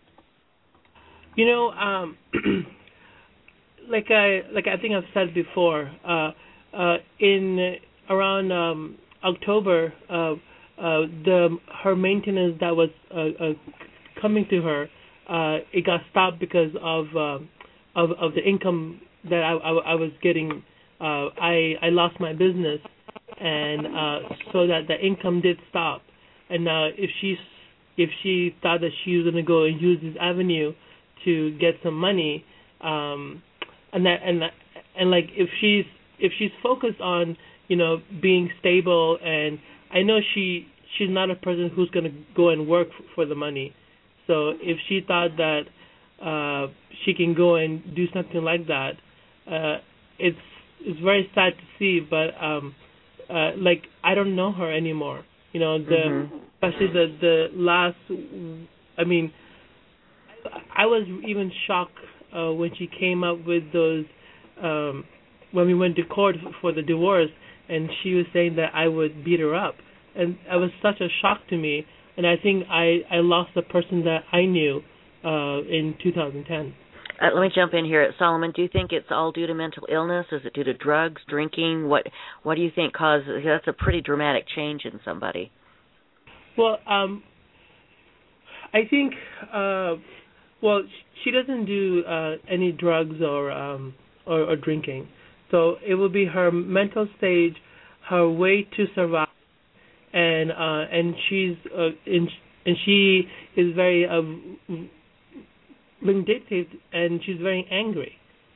Like I think I've said before, in around October, her maintenance that was coming to her, it got stopped because of the income that I was getting. I lost my business, and so that the income did stop. And if she thought that she was going to go and use this avenue to get some money, and like if she's focused on being stable, and I know she's not a person who's going to go and work for the money. So if she thought that she can go and do something like that, it's very sad to see. But like I don't know her anymore. Especially the last. I mean, I was even shocked when she came up with those. When we went to court for the divorce, and she was saying that I would beat her up, and it was such a shock to me. And I think I lost the person that I knew in 2010. Let me jump in here. Solomon, do you think it's all due to mental illness? Is it due to drugs, drinking? What do you think causes? That's a pretty dramatic change in somebody. Well, I think, she doesn't do any drugs or drinking. So it will be her mental stage, her way to survive, and she is very vindictive, and she's very angry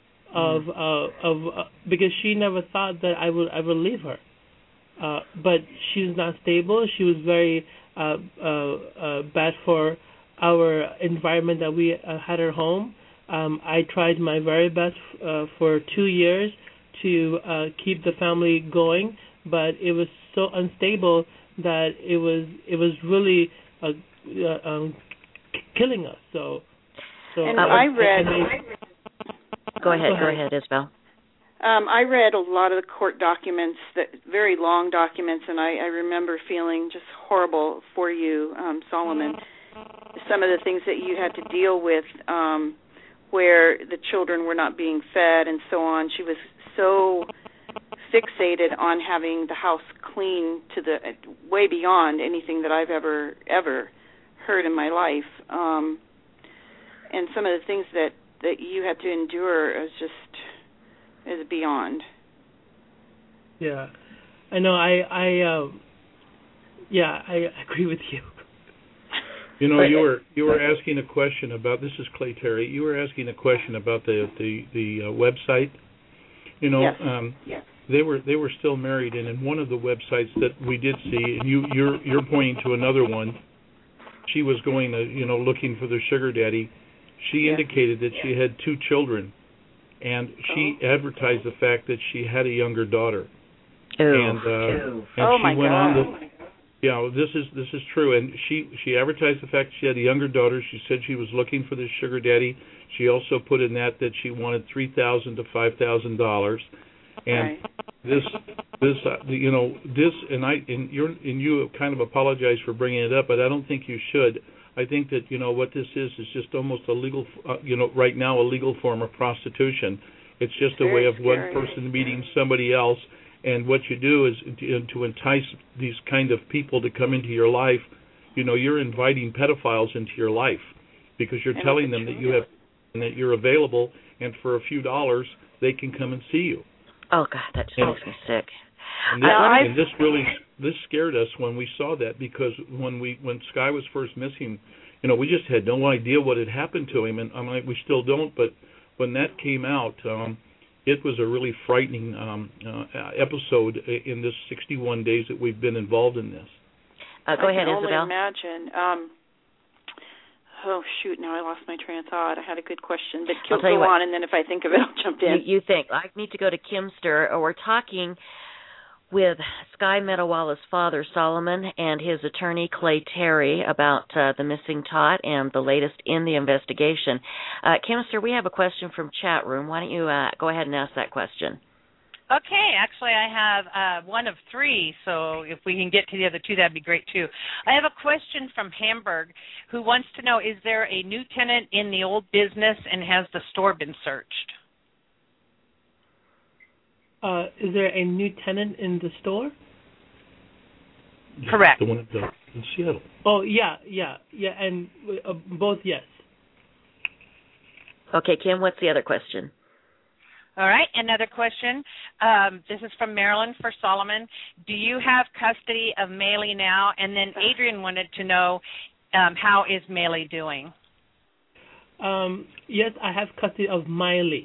because she never thought that I would ever leave her. But she's not stable. She was very bad for our environment that we had her home. I tried my very best for 2 years to keep the family going, but it was so unstable that it was really killing us. So and I read. Go ahead, Isabel. I read a lot of the court documents, very long documents, and I remember feeling just horrible for you, Solomon. Some of the things that you had to deal with where the children were not being fed and so on. She was so fixated on having the house clean to the way beyond anything that I've ever heard in my life. And some of the things that you had to endure is beyond. Yeah, I know. I agree with you. You know, you were asking a question about, this is Clay Terry. You were asking a question about the website. You know, yes. They were still married, and in one of the websites that we did see, and you're pointing to another one. She was going to, looking for the sugar daddy. She indicated that she had 2 children, and she advertised the fact that she had a younger daughter. And she went on. This is true. And she advertised the fact she had a younger daughter. She said she was looking for the sugar daddy. She also put in that she wanted $3,000 to $5,000. And this, you kind of apologize for bringing it up, but I don't think you should. I think that what this is just almost a legal, right now a legal form of prostitution. It's just a way of one person meeting somebody else, and what you do is to entice these kind of people to come into your life. You're inviting pedophiles into your life because you're telling them that you have and that you're available, and for a few dollars they can come and see you. Oh God, that just makes me sick. And this scared us when we saw that, because when Sky was first missing, we just had no idea what had happened to him, and we still don't. But when that came out, it was a really frightening episode in this 61 days that we've been involved in this. Go ahead, Isabel. I can only imagine. Oh, shoot, now I lost my train of thought. I had a good question, but go on, and then if I think of it, I'll jump in. You think. I need to go to Kimster. We're talking with Sky Metawalla's father, Solomon, and his attorney, Clay Terry, about the missing tot and the latest in the investigation. Kimster, we have a question from chat room. Why don't you go ahead and ask that question? Okay, actually I have one of 3, so if we can get to the other 2, that'd be great too. I have a question from Hamburg who wants to know, is there a new tenant in the old business and has the store been searched? Is there a new tenant in the store? Correct. The one in Seattle. Oh, yeah, and both yes. Okay, Kim, what's the other question? All right, another question. This is from Marilyn for Solomon. Do you have custody of Maylee now? And then Adrian wanted to know, how is Maylee doing? Yes, I have custody of Miley,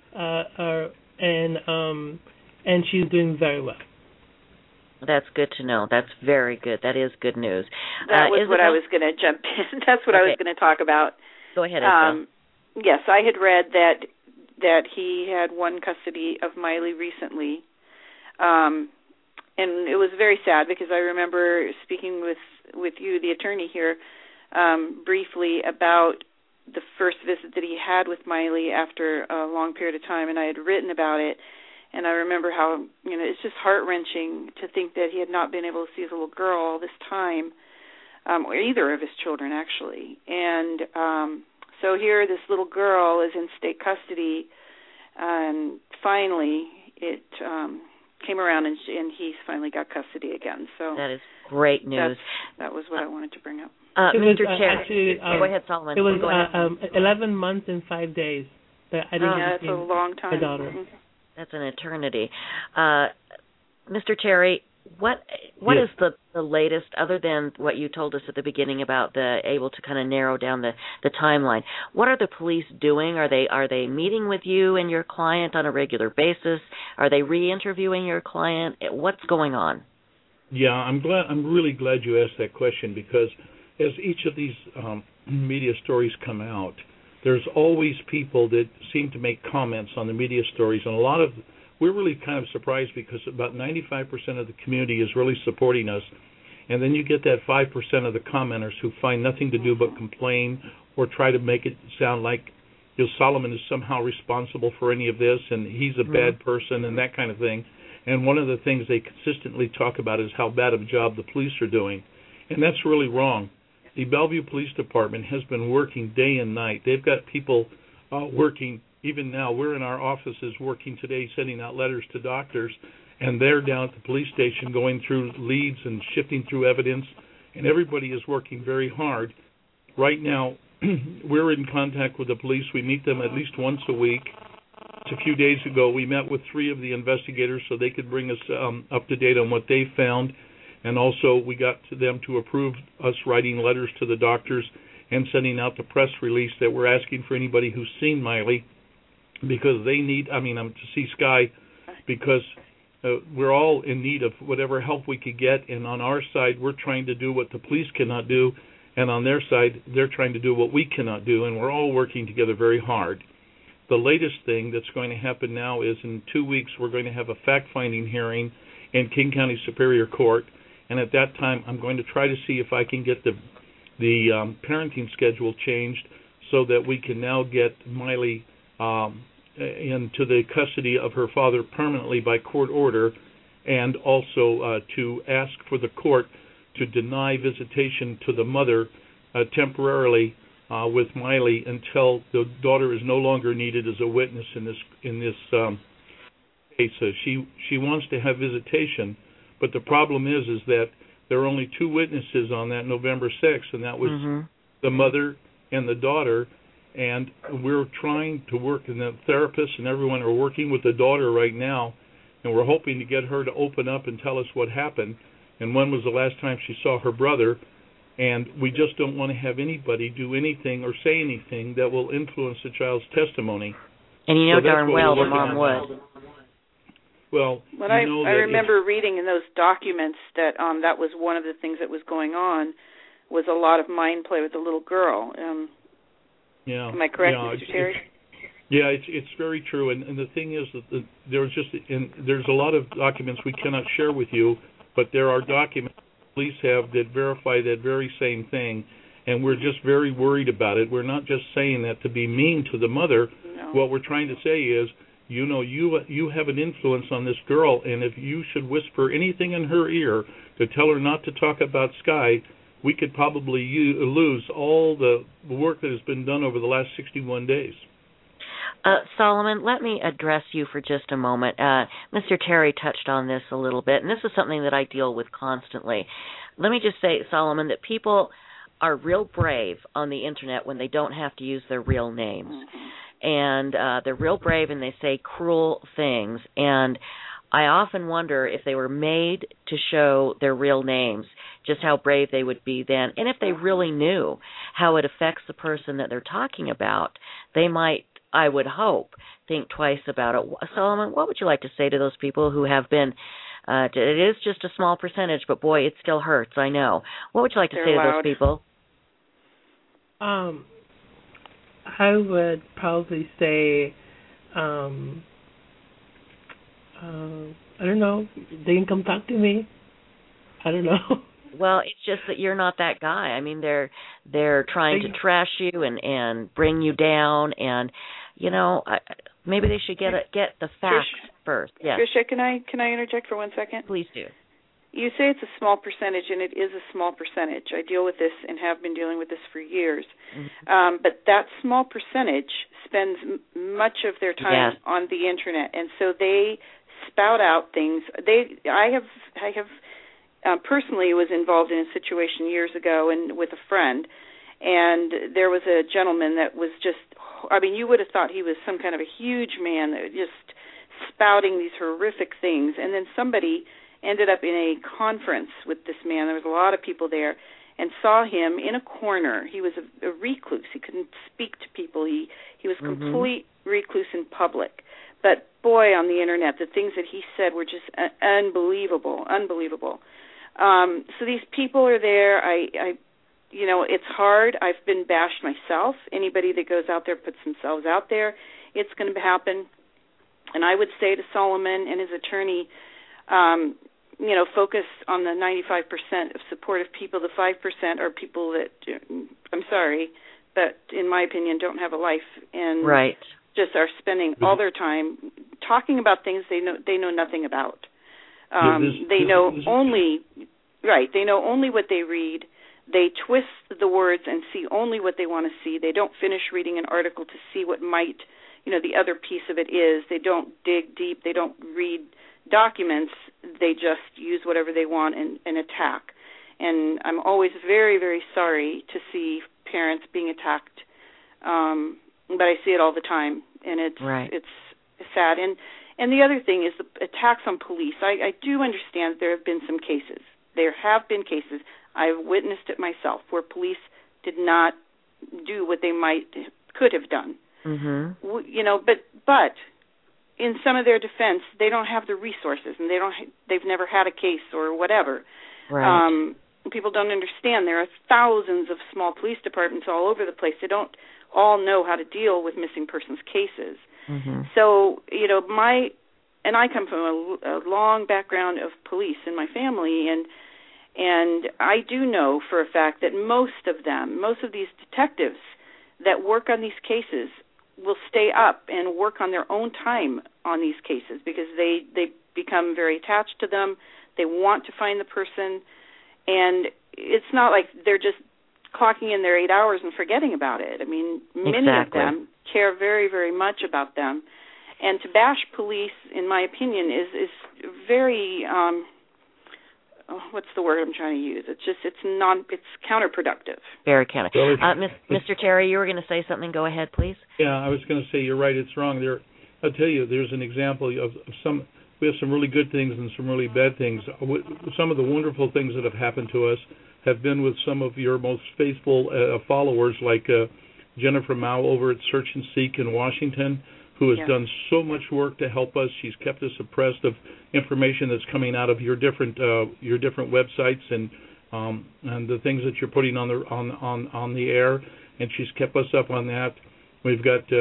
and she's doing very well. That's good to know. That's very good. That is good news. That was what I was going to jump in. That's what I was going to talk about. Go ahead, Isabel. Yes, I had read that he had won custody of Miley recently, and it was very sad because I remember speaking with you, the attorney here, briefly about the first visit that he had with Miley after a long period of time, and I had written about it, and I remember how, it's just heart-wrenching to think that he had not been able to see his little girl all this time, or either of his children, actually. And so here this little girl is in state custody, and finally it came around, and he's finally got custody again. So that is great news. That was what I wanted to bring up. Mr. Chair, go ahead, Solomon. It was 11 months and 5 days. But I didn't that's a long time. My daughter. Mm-hmm. That's an eternity. Mr. Terry, what is the latest, other than what you told us at the beginning about the able to kind of narrow down the timeline? What are the police doing? Are they meeting with you and your client on a regular basis? Are they re-interviewing your client? What's going on? Yeah, I'm really glad you asked that question, because as each of these media stories come out, there's always people that seem to make comments on the media stories, and we're really kind of surprised because about 95% of the community is really supporting us, and then you get that 5% of the commenters who find nothing to do but complain or try to make it sound like Solomon is somehow responsible for any of this and he's a bad person and that kind of thing. And one of the things they consistently talk about is how bad of a job the police are doing, and that's really wrong. The Bellevue Police Department has been working day and night. They've got people working. Even now, we're in our offices working today, sending out letters to doctors, and they're down at the police station going through leads and shifting through evidence, and everybody is working very hard. Right now, we're in contact with the police. We meet them at least once a week. A few days ago, we met with 3 of the investigators so they could bring us up to date on what they found, and also we got to them to approve us writing letters to the doctors and sending out the press release that we're asking for anybody who's seen Miley, because they need, to see Sky, because we're all in need of whatever help we could get, and on our side, we're trying to do what the police cannot do, and on their side, they're trying to do what we cannot do, and we're all working together very hard. The latest thing that's going to happen now is in 2 weeks, we're going to have a fact-finding hearing in King County Superior Court, and at that time, I'm going to try to see if I can get the parenting schedule changed so that we can now get Miley into the custody of her father permanently by court order, and also to ask for the court to deny visitation to the mother temporarily with Miley until the daughter is no longer needed as a witness in this case. She wants to have visitation, but the problem is that there are only 2 witnesses on that November 6th, and that was the mother and the daughter. And we're trying to work, and the therapists and everyone are working with the daughter right now, and we're hoping to get her to open up and tell us what happened and when was the last time she saw her brother. And we just don't want to have anybody do anything or say anything that will influence the child's testimony. And you know darn well the mom would. Well, but I remember reading in those documents that that was one of the things that was going on, was a lot of mind play with the little girl. Yeah. Am I correct, Mr. Terry? It's very true. And the thing is that there's a lot of documents we cannot share with you, but there are documents police have that verify that very same thing, and we're just very worried about it. We're not just saying that to be mean to the mother. No. What we're trying to say is, you have an influence on this girl, and if you should whisper anything in her ear to tell her not to talk about Sky, we could probably lose all the work that has been done over the last 61 days. Solomon, let me address you for just a moment. Mr. Terry touched on this a little bit, and this is something that I deal with constantly. Let me just say, Solomon, that people are real brave on the Internet when they don't have to use their real names. And they're real brave and they say cruel things. And I often wonder if they were made to show their real names, just how brave they would be then. And if they really knew how it affects the person that they're talking about, they might, I would hope, think twice about it. Solomon, what would you like to say to those people who have been, it is just a small percentage, but boy, it still hurts, I know. What would you like to say to those people? I would probably say, I don't know, they can come talk to me. I don't know. Well, it's just that you're not that guy. I mean, they're trying to trash you and bring you down, and maybe they should get the facts first. Yes. Tricia, can I interject for 1 second? Please do. You say it's a small percentage, and it is a small percentage. I deal with this and have been dealing with this for years. Mm-hmm. But that small percentage spends much of their time on the Internet, and so they spout out things. I have personally was involved in a situation years ago and with a friend, and there was a gentleman that was just, you would have thought he was some kind of a huge man, just spouting these horrific things, and then somebody ended up in a conference with this man. There was a lot of people there, and saw him in a corner. He was a recluse. He couldn't speak to people. He was complete recluse in public. But boy, on the Internet, the things that he said were just unbelievable. So these people are there. It's hard. I've been bashed myself. Anybody that goes out there, puts themselves out there, it's going to happen. And I would say to Solomon and his attorney, focus on the 95% of supportive people. The 5% are people that, I'm sorry, but in my opinion, don't have a life and just are spending all their time talking about things they know nothing about. They know only what they read. they twist the words and see only what they want to see. They don't finish reading an article to see what might, the other piece of it is. They don't dig deep. They don't read documents. They just use whatever they want and attack. And I'm always very, very sorry to see parents being attacked, but I see it all the time, and it's sad. And the other thing is the attacks on police. I do understand that there have been some cases. There have been cases. I've witnessed it myself where police did not do what they could have done. Mm-hmm. But in some of their defense, they don't have the resources, and they've never had a case or whatever. Right. People don't understand there are thousands of small police departments all over the place. They don't all know how to deal with missing persons cases. Mm-hmm. So, I come from a long background of police in my family, and I do know for a fact that most of these detectives that work on these cases will stay up and work on their own time on these cases because they become very attached to them. They want to find the person, and it's not like they're just clocking in their 8 hours and forgetting about it. I mean, many of them care very, very much about them. And to bash police, in my opinion, is very, what's the word I'm trying to use? It's counterproductive. Very counterproductive. Mr. Terry, you were going to say something. Go ahead, please. Yeah, I was going to say you're right. It's wrong. I'll tell you, there's an example of some. We have some really good things and some really bad things. Some of the wonderful things that have happened to us have been with some of your most faithful followers, like Jennifer Mao over at Search and Seek in Washington, who has done so much work to help us. She's kept us abreast of information that's coming out of your different websites and the things that you're putting on the air, and she's kept us up on that. We've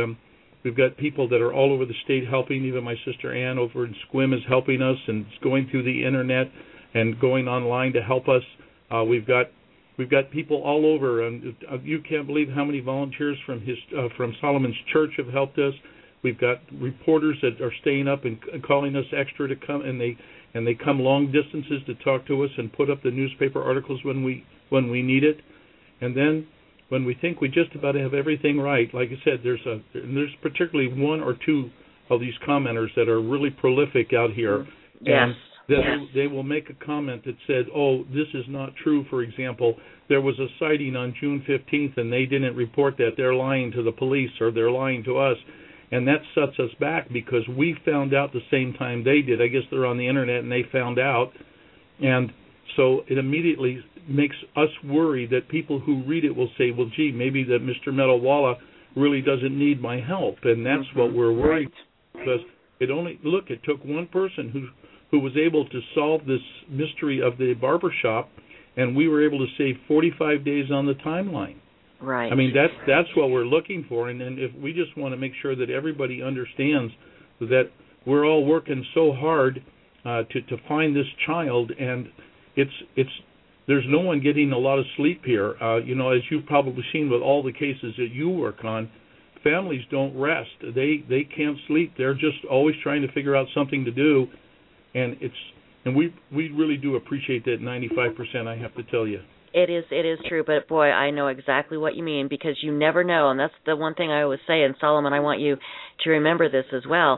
got people that are all over the state helping. Even my sister Ann over in Sequim is helping us and going through the internet and going online to help us. We've got people all over, and you can't believe how many volunteers from Solomon's Church have helped us. We've got reporters that are staying up and calling us extra to come, and they come long distances to talk to us and put up the newspaper articles when we need it. And then when we think we just about have everything right, like I said, there's particularly one or two of these commenters that are really prolific out here. Yes. And they will make a comment that said, oh, this is not true. For example, there was a sighting on June 15th and they didn't report that. They're lying to the police or they're lying to us. And that sets us back because we found out the same time they did. I guess they're on the internet and they found out. And so it immediately makes us worry that people who read it will say, well, gee, maybe that Mr. Metalwala really doesn't need my help. And that's what we're worried because it took one person who was able to solve this mystery of the barbershop, and we were able to save 45 days on the timeline. Right. I mean, that's what we're looking for, and if we just want to make sure that everybody understands that we're all working so hard to find this child, and there's no one getting a lot of sleep here. As you've probably seen with all the cases that you work on, families don't rest. They can't sleep. They're just always trying to figure out something to do. And we really do appreciate that 95%, I have to tell you. It is true, but boy, I know exactly what you mean because you never know, and that's the one thing I always say. And Solomon, I want you to remember this as well.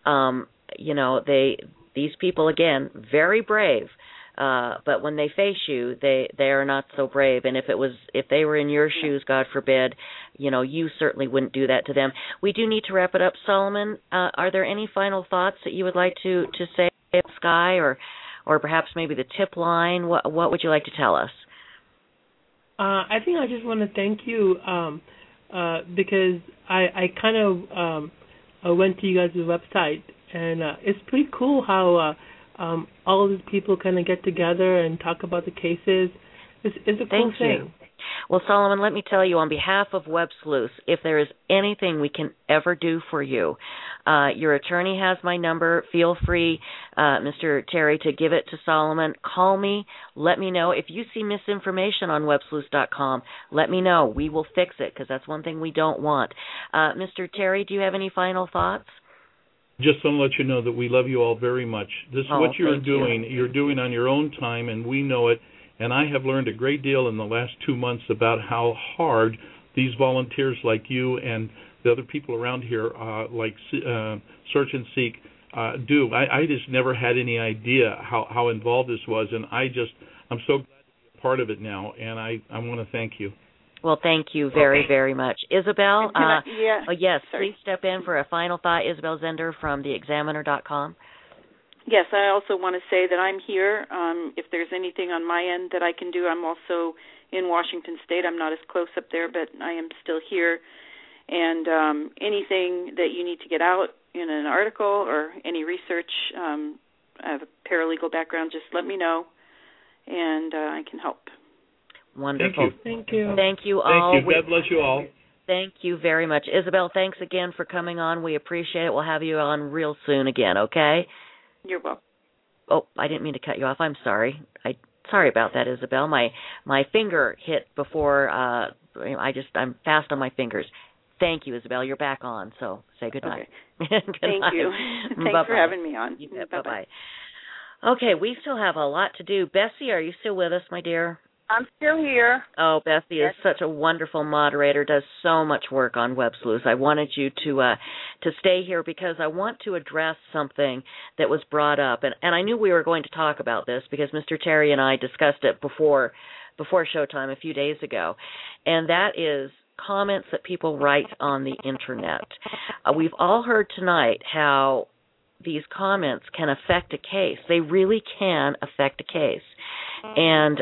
These people again, very brave, but when they face you, they are not so brave. And if they were in your shoes, God forbid, you certainly wouldn't do that to them. We do need to wrap it up, Solomon. Are there any final thoughts that you would like to say? Sky, or perhaps maybe the tip line. What would you like to tell us? I think I just want to thank you because I kind of went to you guys' website, and it's pretty cool how all of these people kind of get together and talk about the cases. It's a cool thing. Well, Solomon, let me tell you, on behalf of Web Sleuth, if there is anything we can ever do for you, your attorney has my number. Feel free, Mr. Terry, to give it to Solomon. Call me. Let me know. If you see misinformation on websleuth.com, let me know. We will fix it because that's one thing we don't want. Mr. Terry, do you have any final thoughts? Just want to let you know that we love you all very much. This is what you're doing. You're doing on your own time, and we know it. And I have learned a great deal in the last 2 months about how hard these volunteers like you and the other people around here, like Search and Seek, do. I just never had any idea how involved this was, and I'm so glad to be a part of it now, and I want to thank you. Well, thank you very, very much. Isabel, yes, sorry. Please step in for a final thought. Isabel Zender from theexaminer.com. Yes, I also want to say that I'm here. If there's anything on my end that I can do, I'm also in Washington State. I'm not as close up there, but I am still here. And anything that you need to get out in an article or any research, I have a paralegal background, just let me know, and I can help. Wonderful. Thank you. Thank you all. Thank you. God bless you all. Thank you very much. Isabel, thanks again for coming on. We appreciate it. We'll have you on real soon again, okay? You're welcome. Oh, I didn't mean to cut you off. I'm sorry. Sorry about that, Isabel. My finger hit before. I'm fast on my fingers. Thank you, Isabel. You're back on, so say good night. Okay. Thank you. Thanks for having me on. Bye-bye. Okay, we still have a lot to do. Bessie, are you still with us, my dear? I'm still here. Oh, Bessie is such a wonderful moderator, does so much work on Web Sleuths. I wanted you to stay here because I want to address something that was brought up. And I knew we were going to talk about this because Mr. Terry and I discussed it before Showtime a few days ago. And that is comments that people write on the Internet. We've all heard tonight how these comments can affect a case. They really can affect a case. And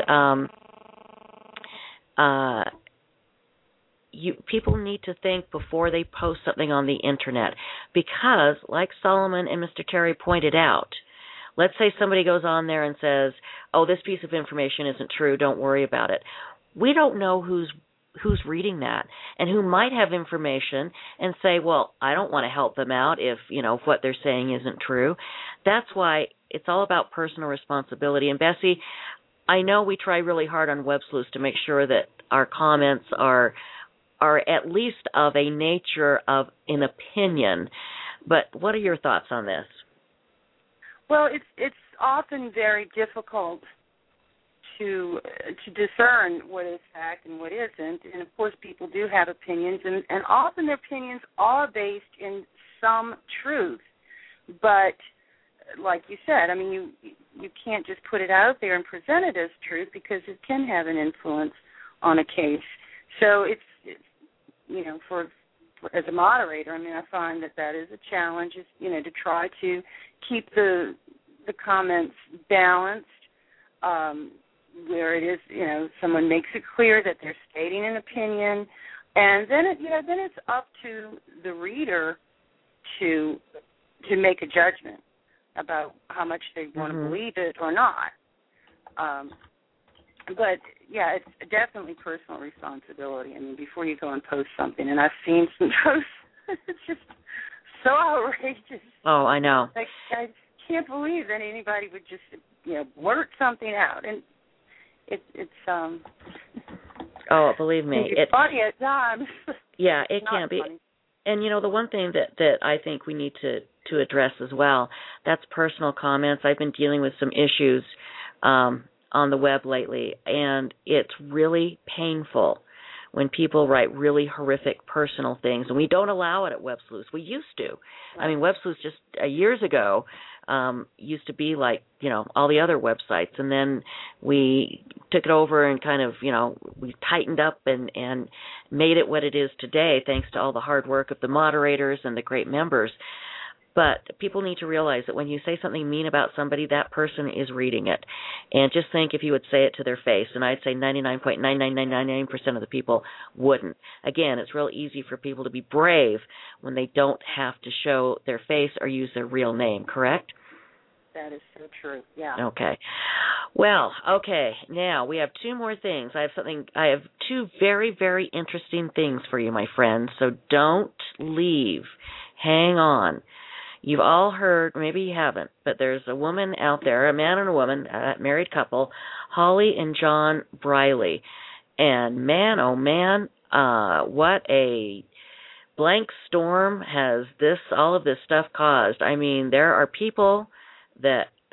people need to think before they post something on the Internet because, like Solomon and Mr. Terry pointed out, let's say somebody goes on there and says, oh, this piece of information isn't true, don't worry about it. We don't know who's reading that and who might have information and say, well, I don't want to help them out if what they're saying isn't true. That's why it's all about personal responsibility. And Bessie, I know we try really hard on Web Sleuths to make sure that our comments are at least of a nature of an opinion. But what are your thoughts on this? Well, it's often very difficult to discern what is fact and what isn't. And, of course, people do have opinions, and often their opinions are based in some truth. But like you said, I mean, you can't just put it out there and present it as truth because it can have an influence on a case. So it's for as a moderator, I mean, I find that is a challenge, is to try to keep the comments balanced, where it is, someone makes it clear that they're stating an opinion, and then it's up to the reader to make a judgment about how much they want to believe it or not. But, yeah, it's definitely personal responsibility. I mean, before you go and post something, and I've seen some posts, it's just so outrageous. Oh, I know. Like, I can't believe that anybody would just, blurt something out. And it's oh, believe me. It's funny at times. Yeah, it can be. Funny. And, the one thing that I think we need to address as well, that's personal comments. I've been dealing with some issues on the web lately, and it's really painful when people write really horrific personal things, and we don't allow it at Web Sleuths. We used to. I mean, Web Sleuths just years ago used to be like, all the other websites, and then we took it over and kind of, we tightened up and made it what it is today, thanks to all the hard work of the moderators and the great members. But people need to realize that when you say something mean about somebody, that person is reading it. And just think if you would say it to their face, and I'd say 99.99999% of the people wouldn't. Again, it's real easy for people to be brave when they don't have to show their face or use their real name, correct? That is so true, yeah. Okay. Well, okay, now we have two more things. I have two very, very interesting things for you, my friends, so don't leave. Hang on. You've all heard, maybe you haven't, but there's a woman out there, a man and a woman, a married couple, Holly and John Briley. And man, oh man, what a blank storm has all of this stuff caused. I mean, there are people that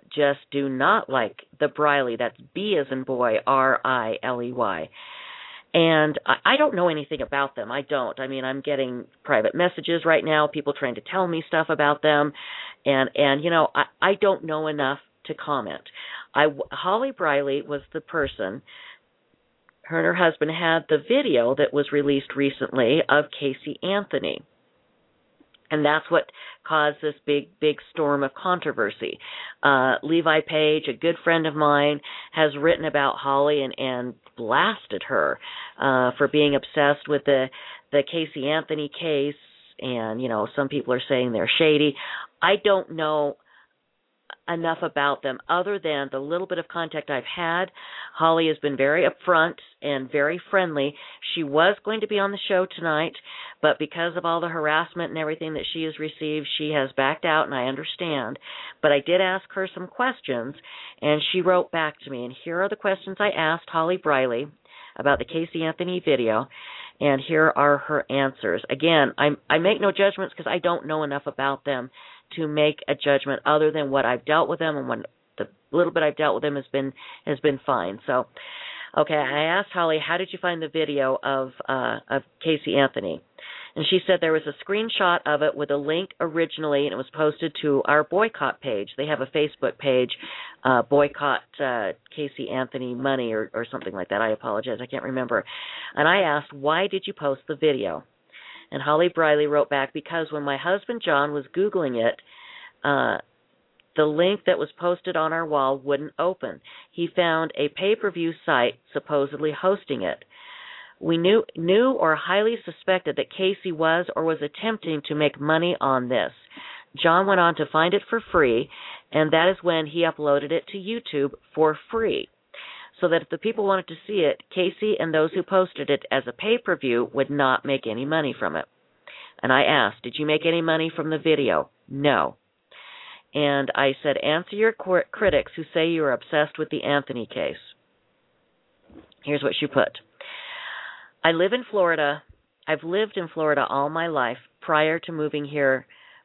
just do not like the Briley. That's B as in boy, R-I-L-E-Y. And I don't know anything about them. I don't. I mean, I'm getting private messages right now, people trying to tell me stuff about them. And you know, I don't know enough to comment. Holly Briley was the person, her and her husband had the video that was released recently of Casey Anthony. And that's what caused this big storm of controversy. Levi Page, a good friend of mine, has written about Holly and blasted her for being obsessed with the Casey Anthony case. And, you know, some people are saying they're shady. I don't know enough about them other than the little bit of contact I've had. Holly has been very upfront and very friendly. She was going to be on the show tonight, but because of all the harassment and everything that she has received, she has backed out, and I understand. But I did ask her some questions, and she wrote back to me, and here are the questions I asked Holly Briley about the Casey Anthony video, and here are her answers. Again, I make no judgments because I don't know enough about them to make a judgment other than what I've dealt with them, and when the little bit I've dealt with them has been fine. So, okay, I asked Holly, how did you find the video of Casey Anthony? And she said there was a screenshot of it with a link originally, and it was posted to our boycott page. They have a Facebook page, boycott Casey Anthony money or something like that. I apologize, I can't remember. And I asked, why did you post the video? And Holly Briley wrote back, because when my husband John was Googling it, the link that was posted on our wall wouldn't open. He found a pay-per-view site supposedly hosting it. We knew or highly suspected that Casey was or was attempting to make money on this. John went on to find it for free, and that is when he uploaded it to YouTube for free, so that if the people wanted to see it, Casey and those who posted it as a pay-per-view would not make any money from it. And I asked, did you make any money from the video? No. And I said, answer your critics who say you are obsessed with the Anthony case. Here's what she put. I live in Florida. I've lived in Florida all my life prior to moving here.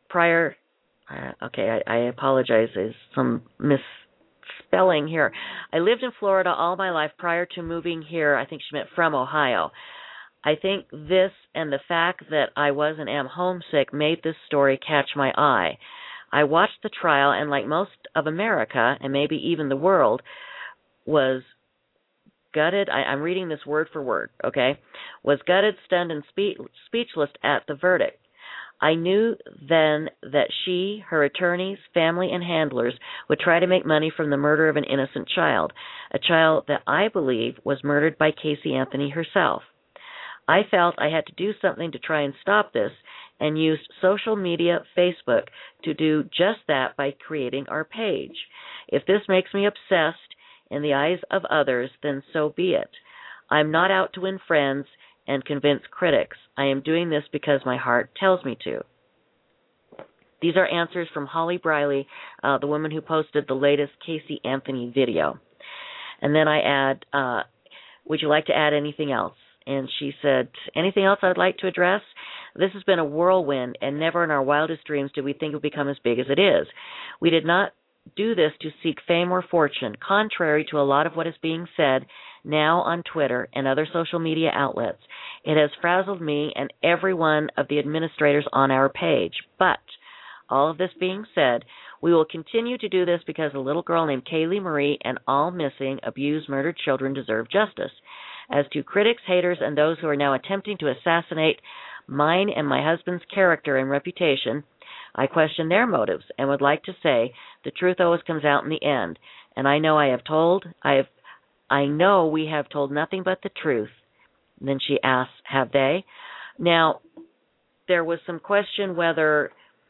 I apologize. There's some misspelling here. I lived in Florida all my life prior to moving here. I think she meant from Ohio. I think this and the fact that I was and am homesick made this story catch my eye. I watched the trial, and like most of America, and maybe even the world, was gutted. I'm reading this word for word, okay? Was gutted, stunned, and speechless at the verdict. I knew then that she, her attorneys, family, and handlers would try to make money from the murder of an innocent child, a child that I believe was murdered by Casey Anthony herself. I felt I had to do something to try and stop this, and used social media, Facebook, to do just that by creating our page. If this makes me obsessed in the eyes of others, then so be it. I'm not out to win friends and convince critics. I am doing this because my heart tells me to. These are answers from Holly Briley, the woman who posted the latest Casey Anthony video. And then I add, would you like to add anything else? And she said, anything else I'd like to address? This has been a whirlwind, and never in our wildest dreams did we think it would become as big as it is. We did not do this to seek fame or fortune, contrary to a lot of what is being said now on Twitter and other social media outlets. It has frazzled me and every one of the administrators on our page. But all of this being said, we will continue to do this because a little girl named Kaylee Marie and all missing, abused, murdered children deserve justice. As to critics, haters, and those who are now attempting to assassinate mine and my husband's character and reputation, I question their motives and would like to say the truth always comes out in the end. And I know I know we have told nothing but the truth. And then she asks, have they? Now, there was some question whether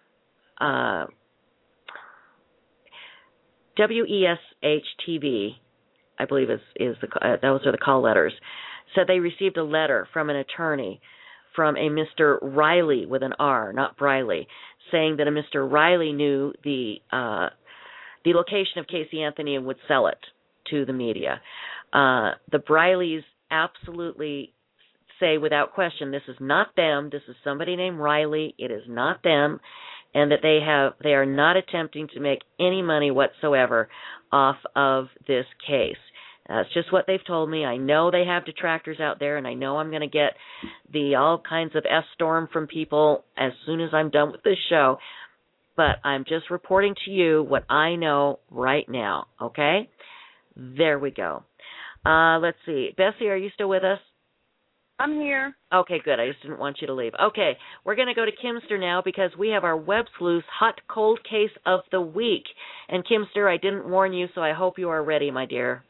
WESH-TV, I believe those are the call letters, said they received a letter from an attorney from a Mr. Riley with an R, not Briley, saying that a Mr. Riley knew the location of Casey Anthony and would sell it to the media. The Brileys absolutely say without question, this is not them. This is somebody named Riley. It is not them. and that they are not attempting to make any money whatsoever off of this case. That's just what they've told me. I know they have detractors out there, and I know I'm going to get all kinds of S-storm from people as soon as I'm done with this show. But I'm just reporting to you what I know right now, okay? There we go. Let's see. Bessie, are you still with us? I'm here. Okay, good. I just didn't want you to leave. Okay, we're going to go to Kimster now because we have our Web Sleuth Hot Cold Case of the Week. And Kimster, I didn't warn you, so I hope you are ready, my dear.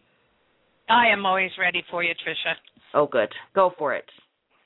I am always ready for you, Tricia. Oh, good. Go for it.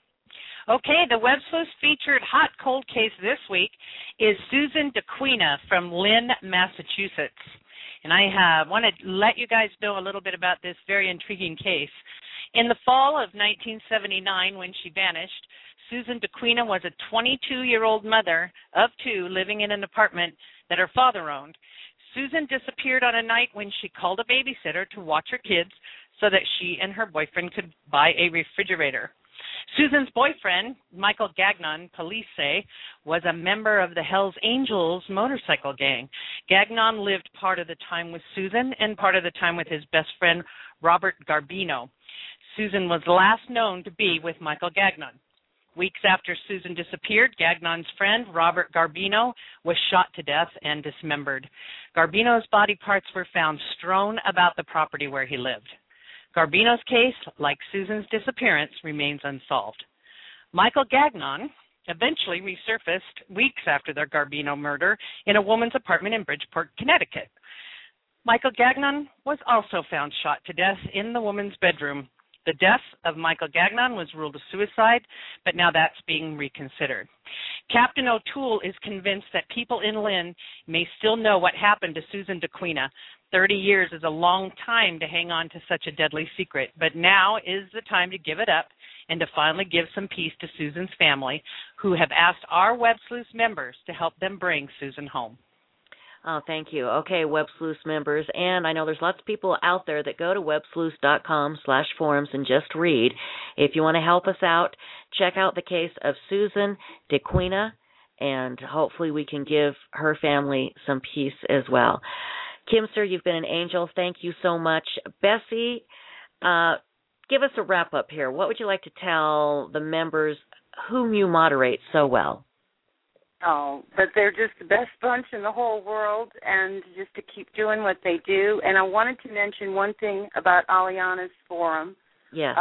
Okay, the Web Sleuth featured hot cold case this week is Susan DeQuina from Lynn, Massachusetts. And I want to let you guys know a little bit about this very intriguing case. In the fall of 1979, when she vanished, Susan DeQuina was a 22-year-old mother of two living in an apartment that her father owned. Susan disappeared on a night when she called a babysitter to watch her kids so that she and her boyfriend could buy a refrigerator. Susan's boyfriend, Michael Gagnon, police say, was a member of the Hells Angels motorcycle gang. Gagnon lived part of the time with Susan and part of the time with his best friend, Robert Garbino. Susan was last known to be with Michael Gagnon. Weeks after Susan disappeared, Gagnon's friend, Robert Garbino, was shot to death and dismembered. Garbino's body parts were found strewn about the property where he lived. Garbino's case, like Susan's disappearance, remains unsolved. Michael Gagnon eventually resurfaced weeks after the Garbino murder in a woman's apartment in Bridgeport, Connecticut. Michael Gagnon was also found shot to death in the woman's bedroom. The death of Michael Gagnon was ruled a suicide, but now that's being reconsidered. Captain O'Toole is convinced that people in Lynn may still know what happened to Susan DeQuina. 30 years is a long time to hang on to such a deadly secret, but now is the time to give it up and to finally give some peace to Susan's family, who have asked our Web Sleuth members to help them bring Susan home. Oh, thank you. Okay, Web Sleuth members, and I know there's lots of people out there that go to websleuth.com/forums and just read. If you want to help us out, check out the case of Susan DeQuina, and hopefully we can give her family some peace as well. Kimster, you've been an angel. Thank you so much. Bessie, give us a wrap-up here. What would you like to tell the members whom you moderate so well? Oh, but they're just the best bunch in the whole world, and just to keep doing what they do. And I wanted to mention one thing about Aliana's forum. Yes.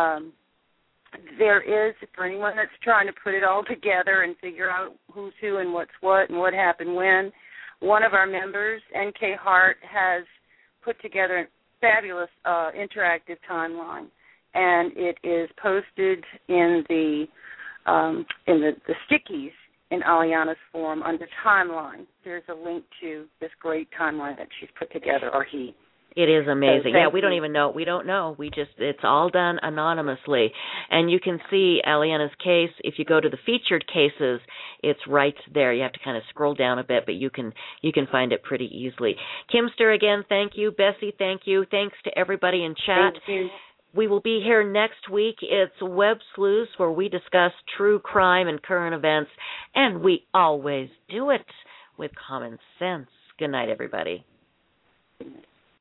There is, for anyone that's trying to put it all together and figure out who's who and what's what and what happened when, one of our members, N.K. Hart, has put together a fabulous interactive timeline, and it is posted in the stickies in Aliana's forum under timeline. There's a link to this great timeline that she's put together, or he. It is amazing. So we don't even know. We don't know. It's all done anonymously. And you can see Aliana's case. If you go to the featured cases, it's right there. You have to kind of scroll down a bit, but you can find it pretty easily. Kimster, again, thank you. Bessie, thank you. Thanks to everybody in chat. Thank you. We will be here next week. It's Web Sleuths, where we discuss true crime and current events, and we always do it with common sense. Good night, everybody. Good night.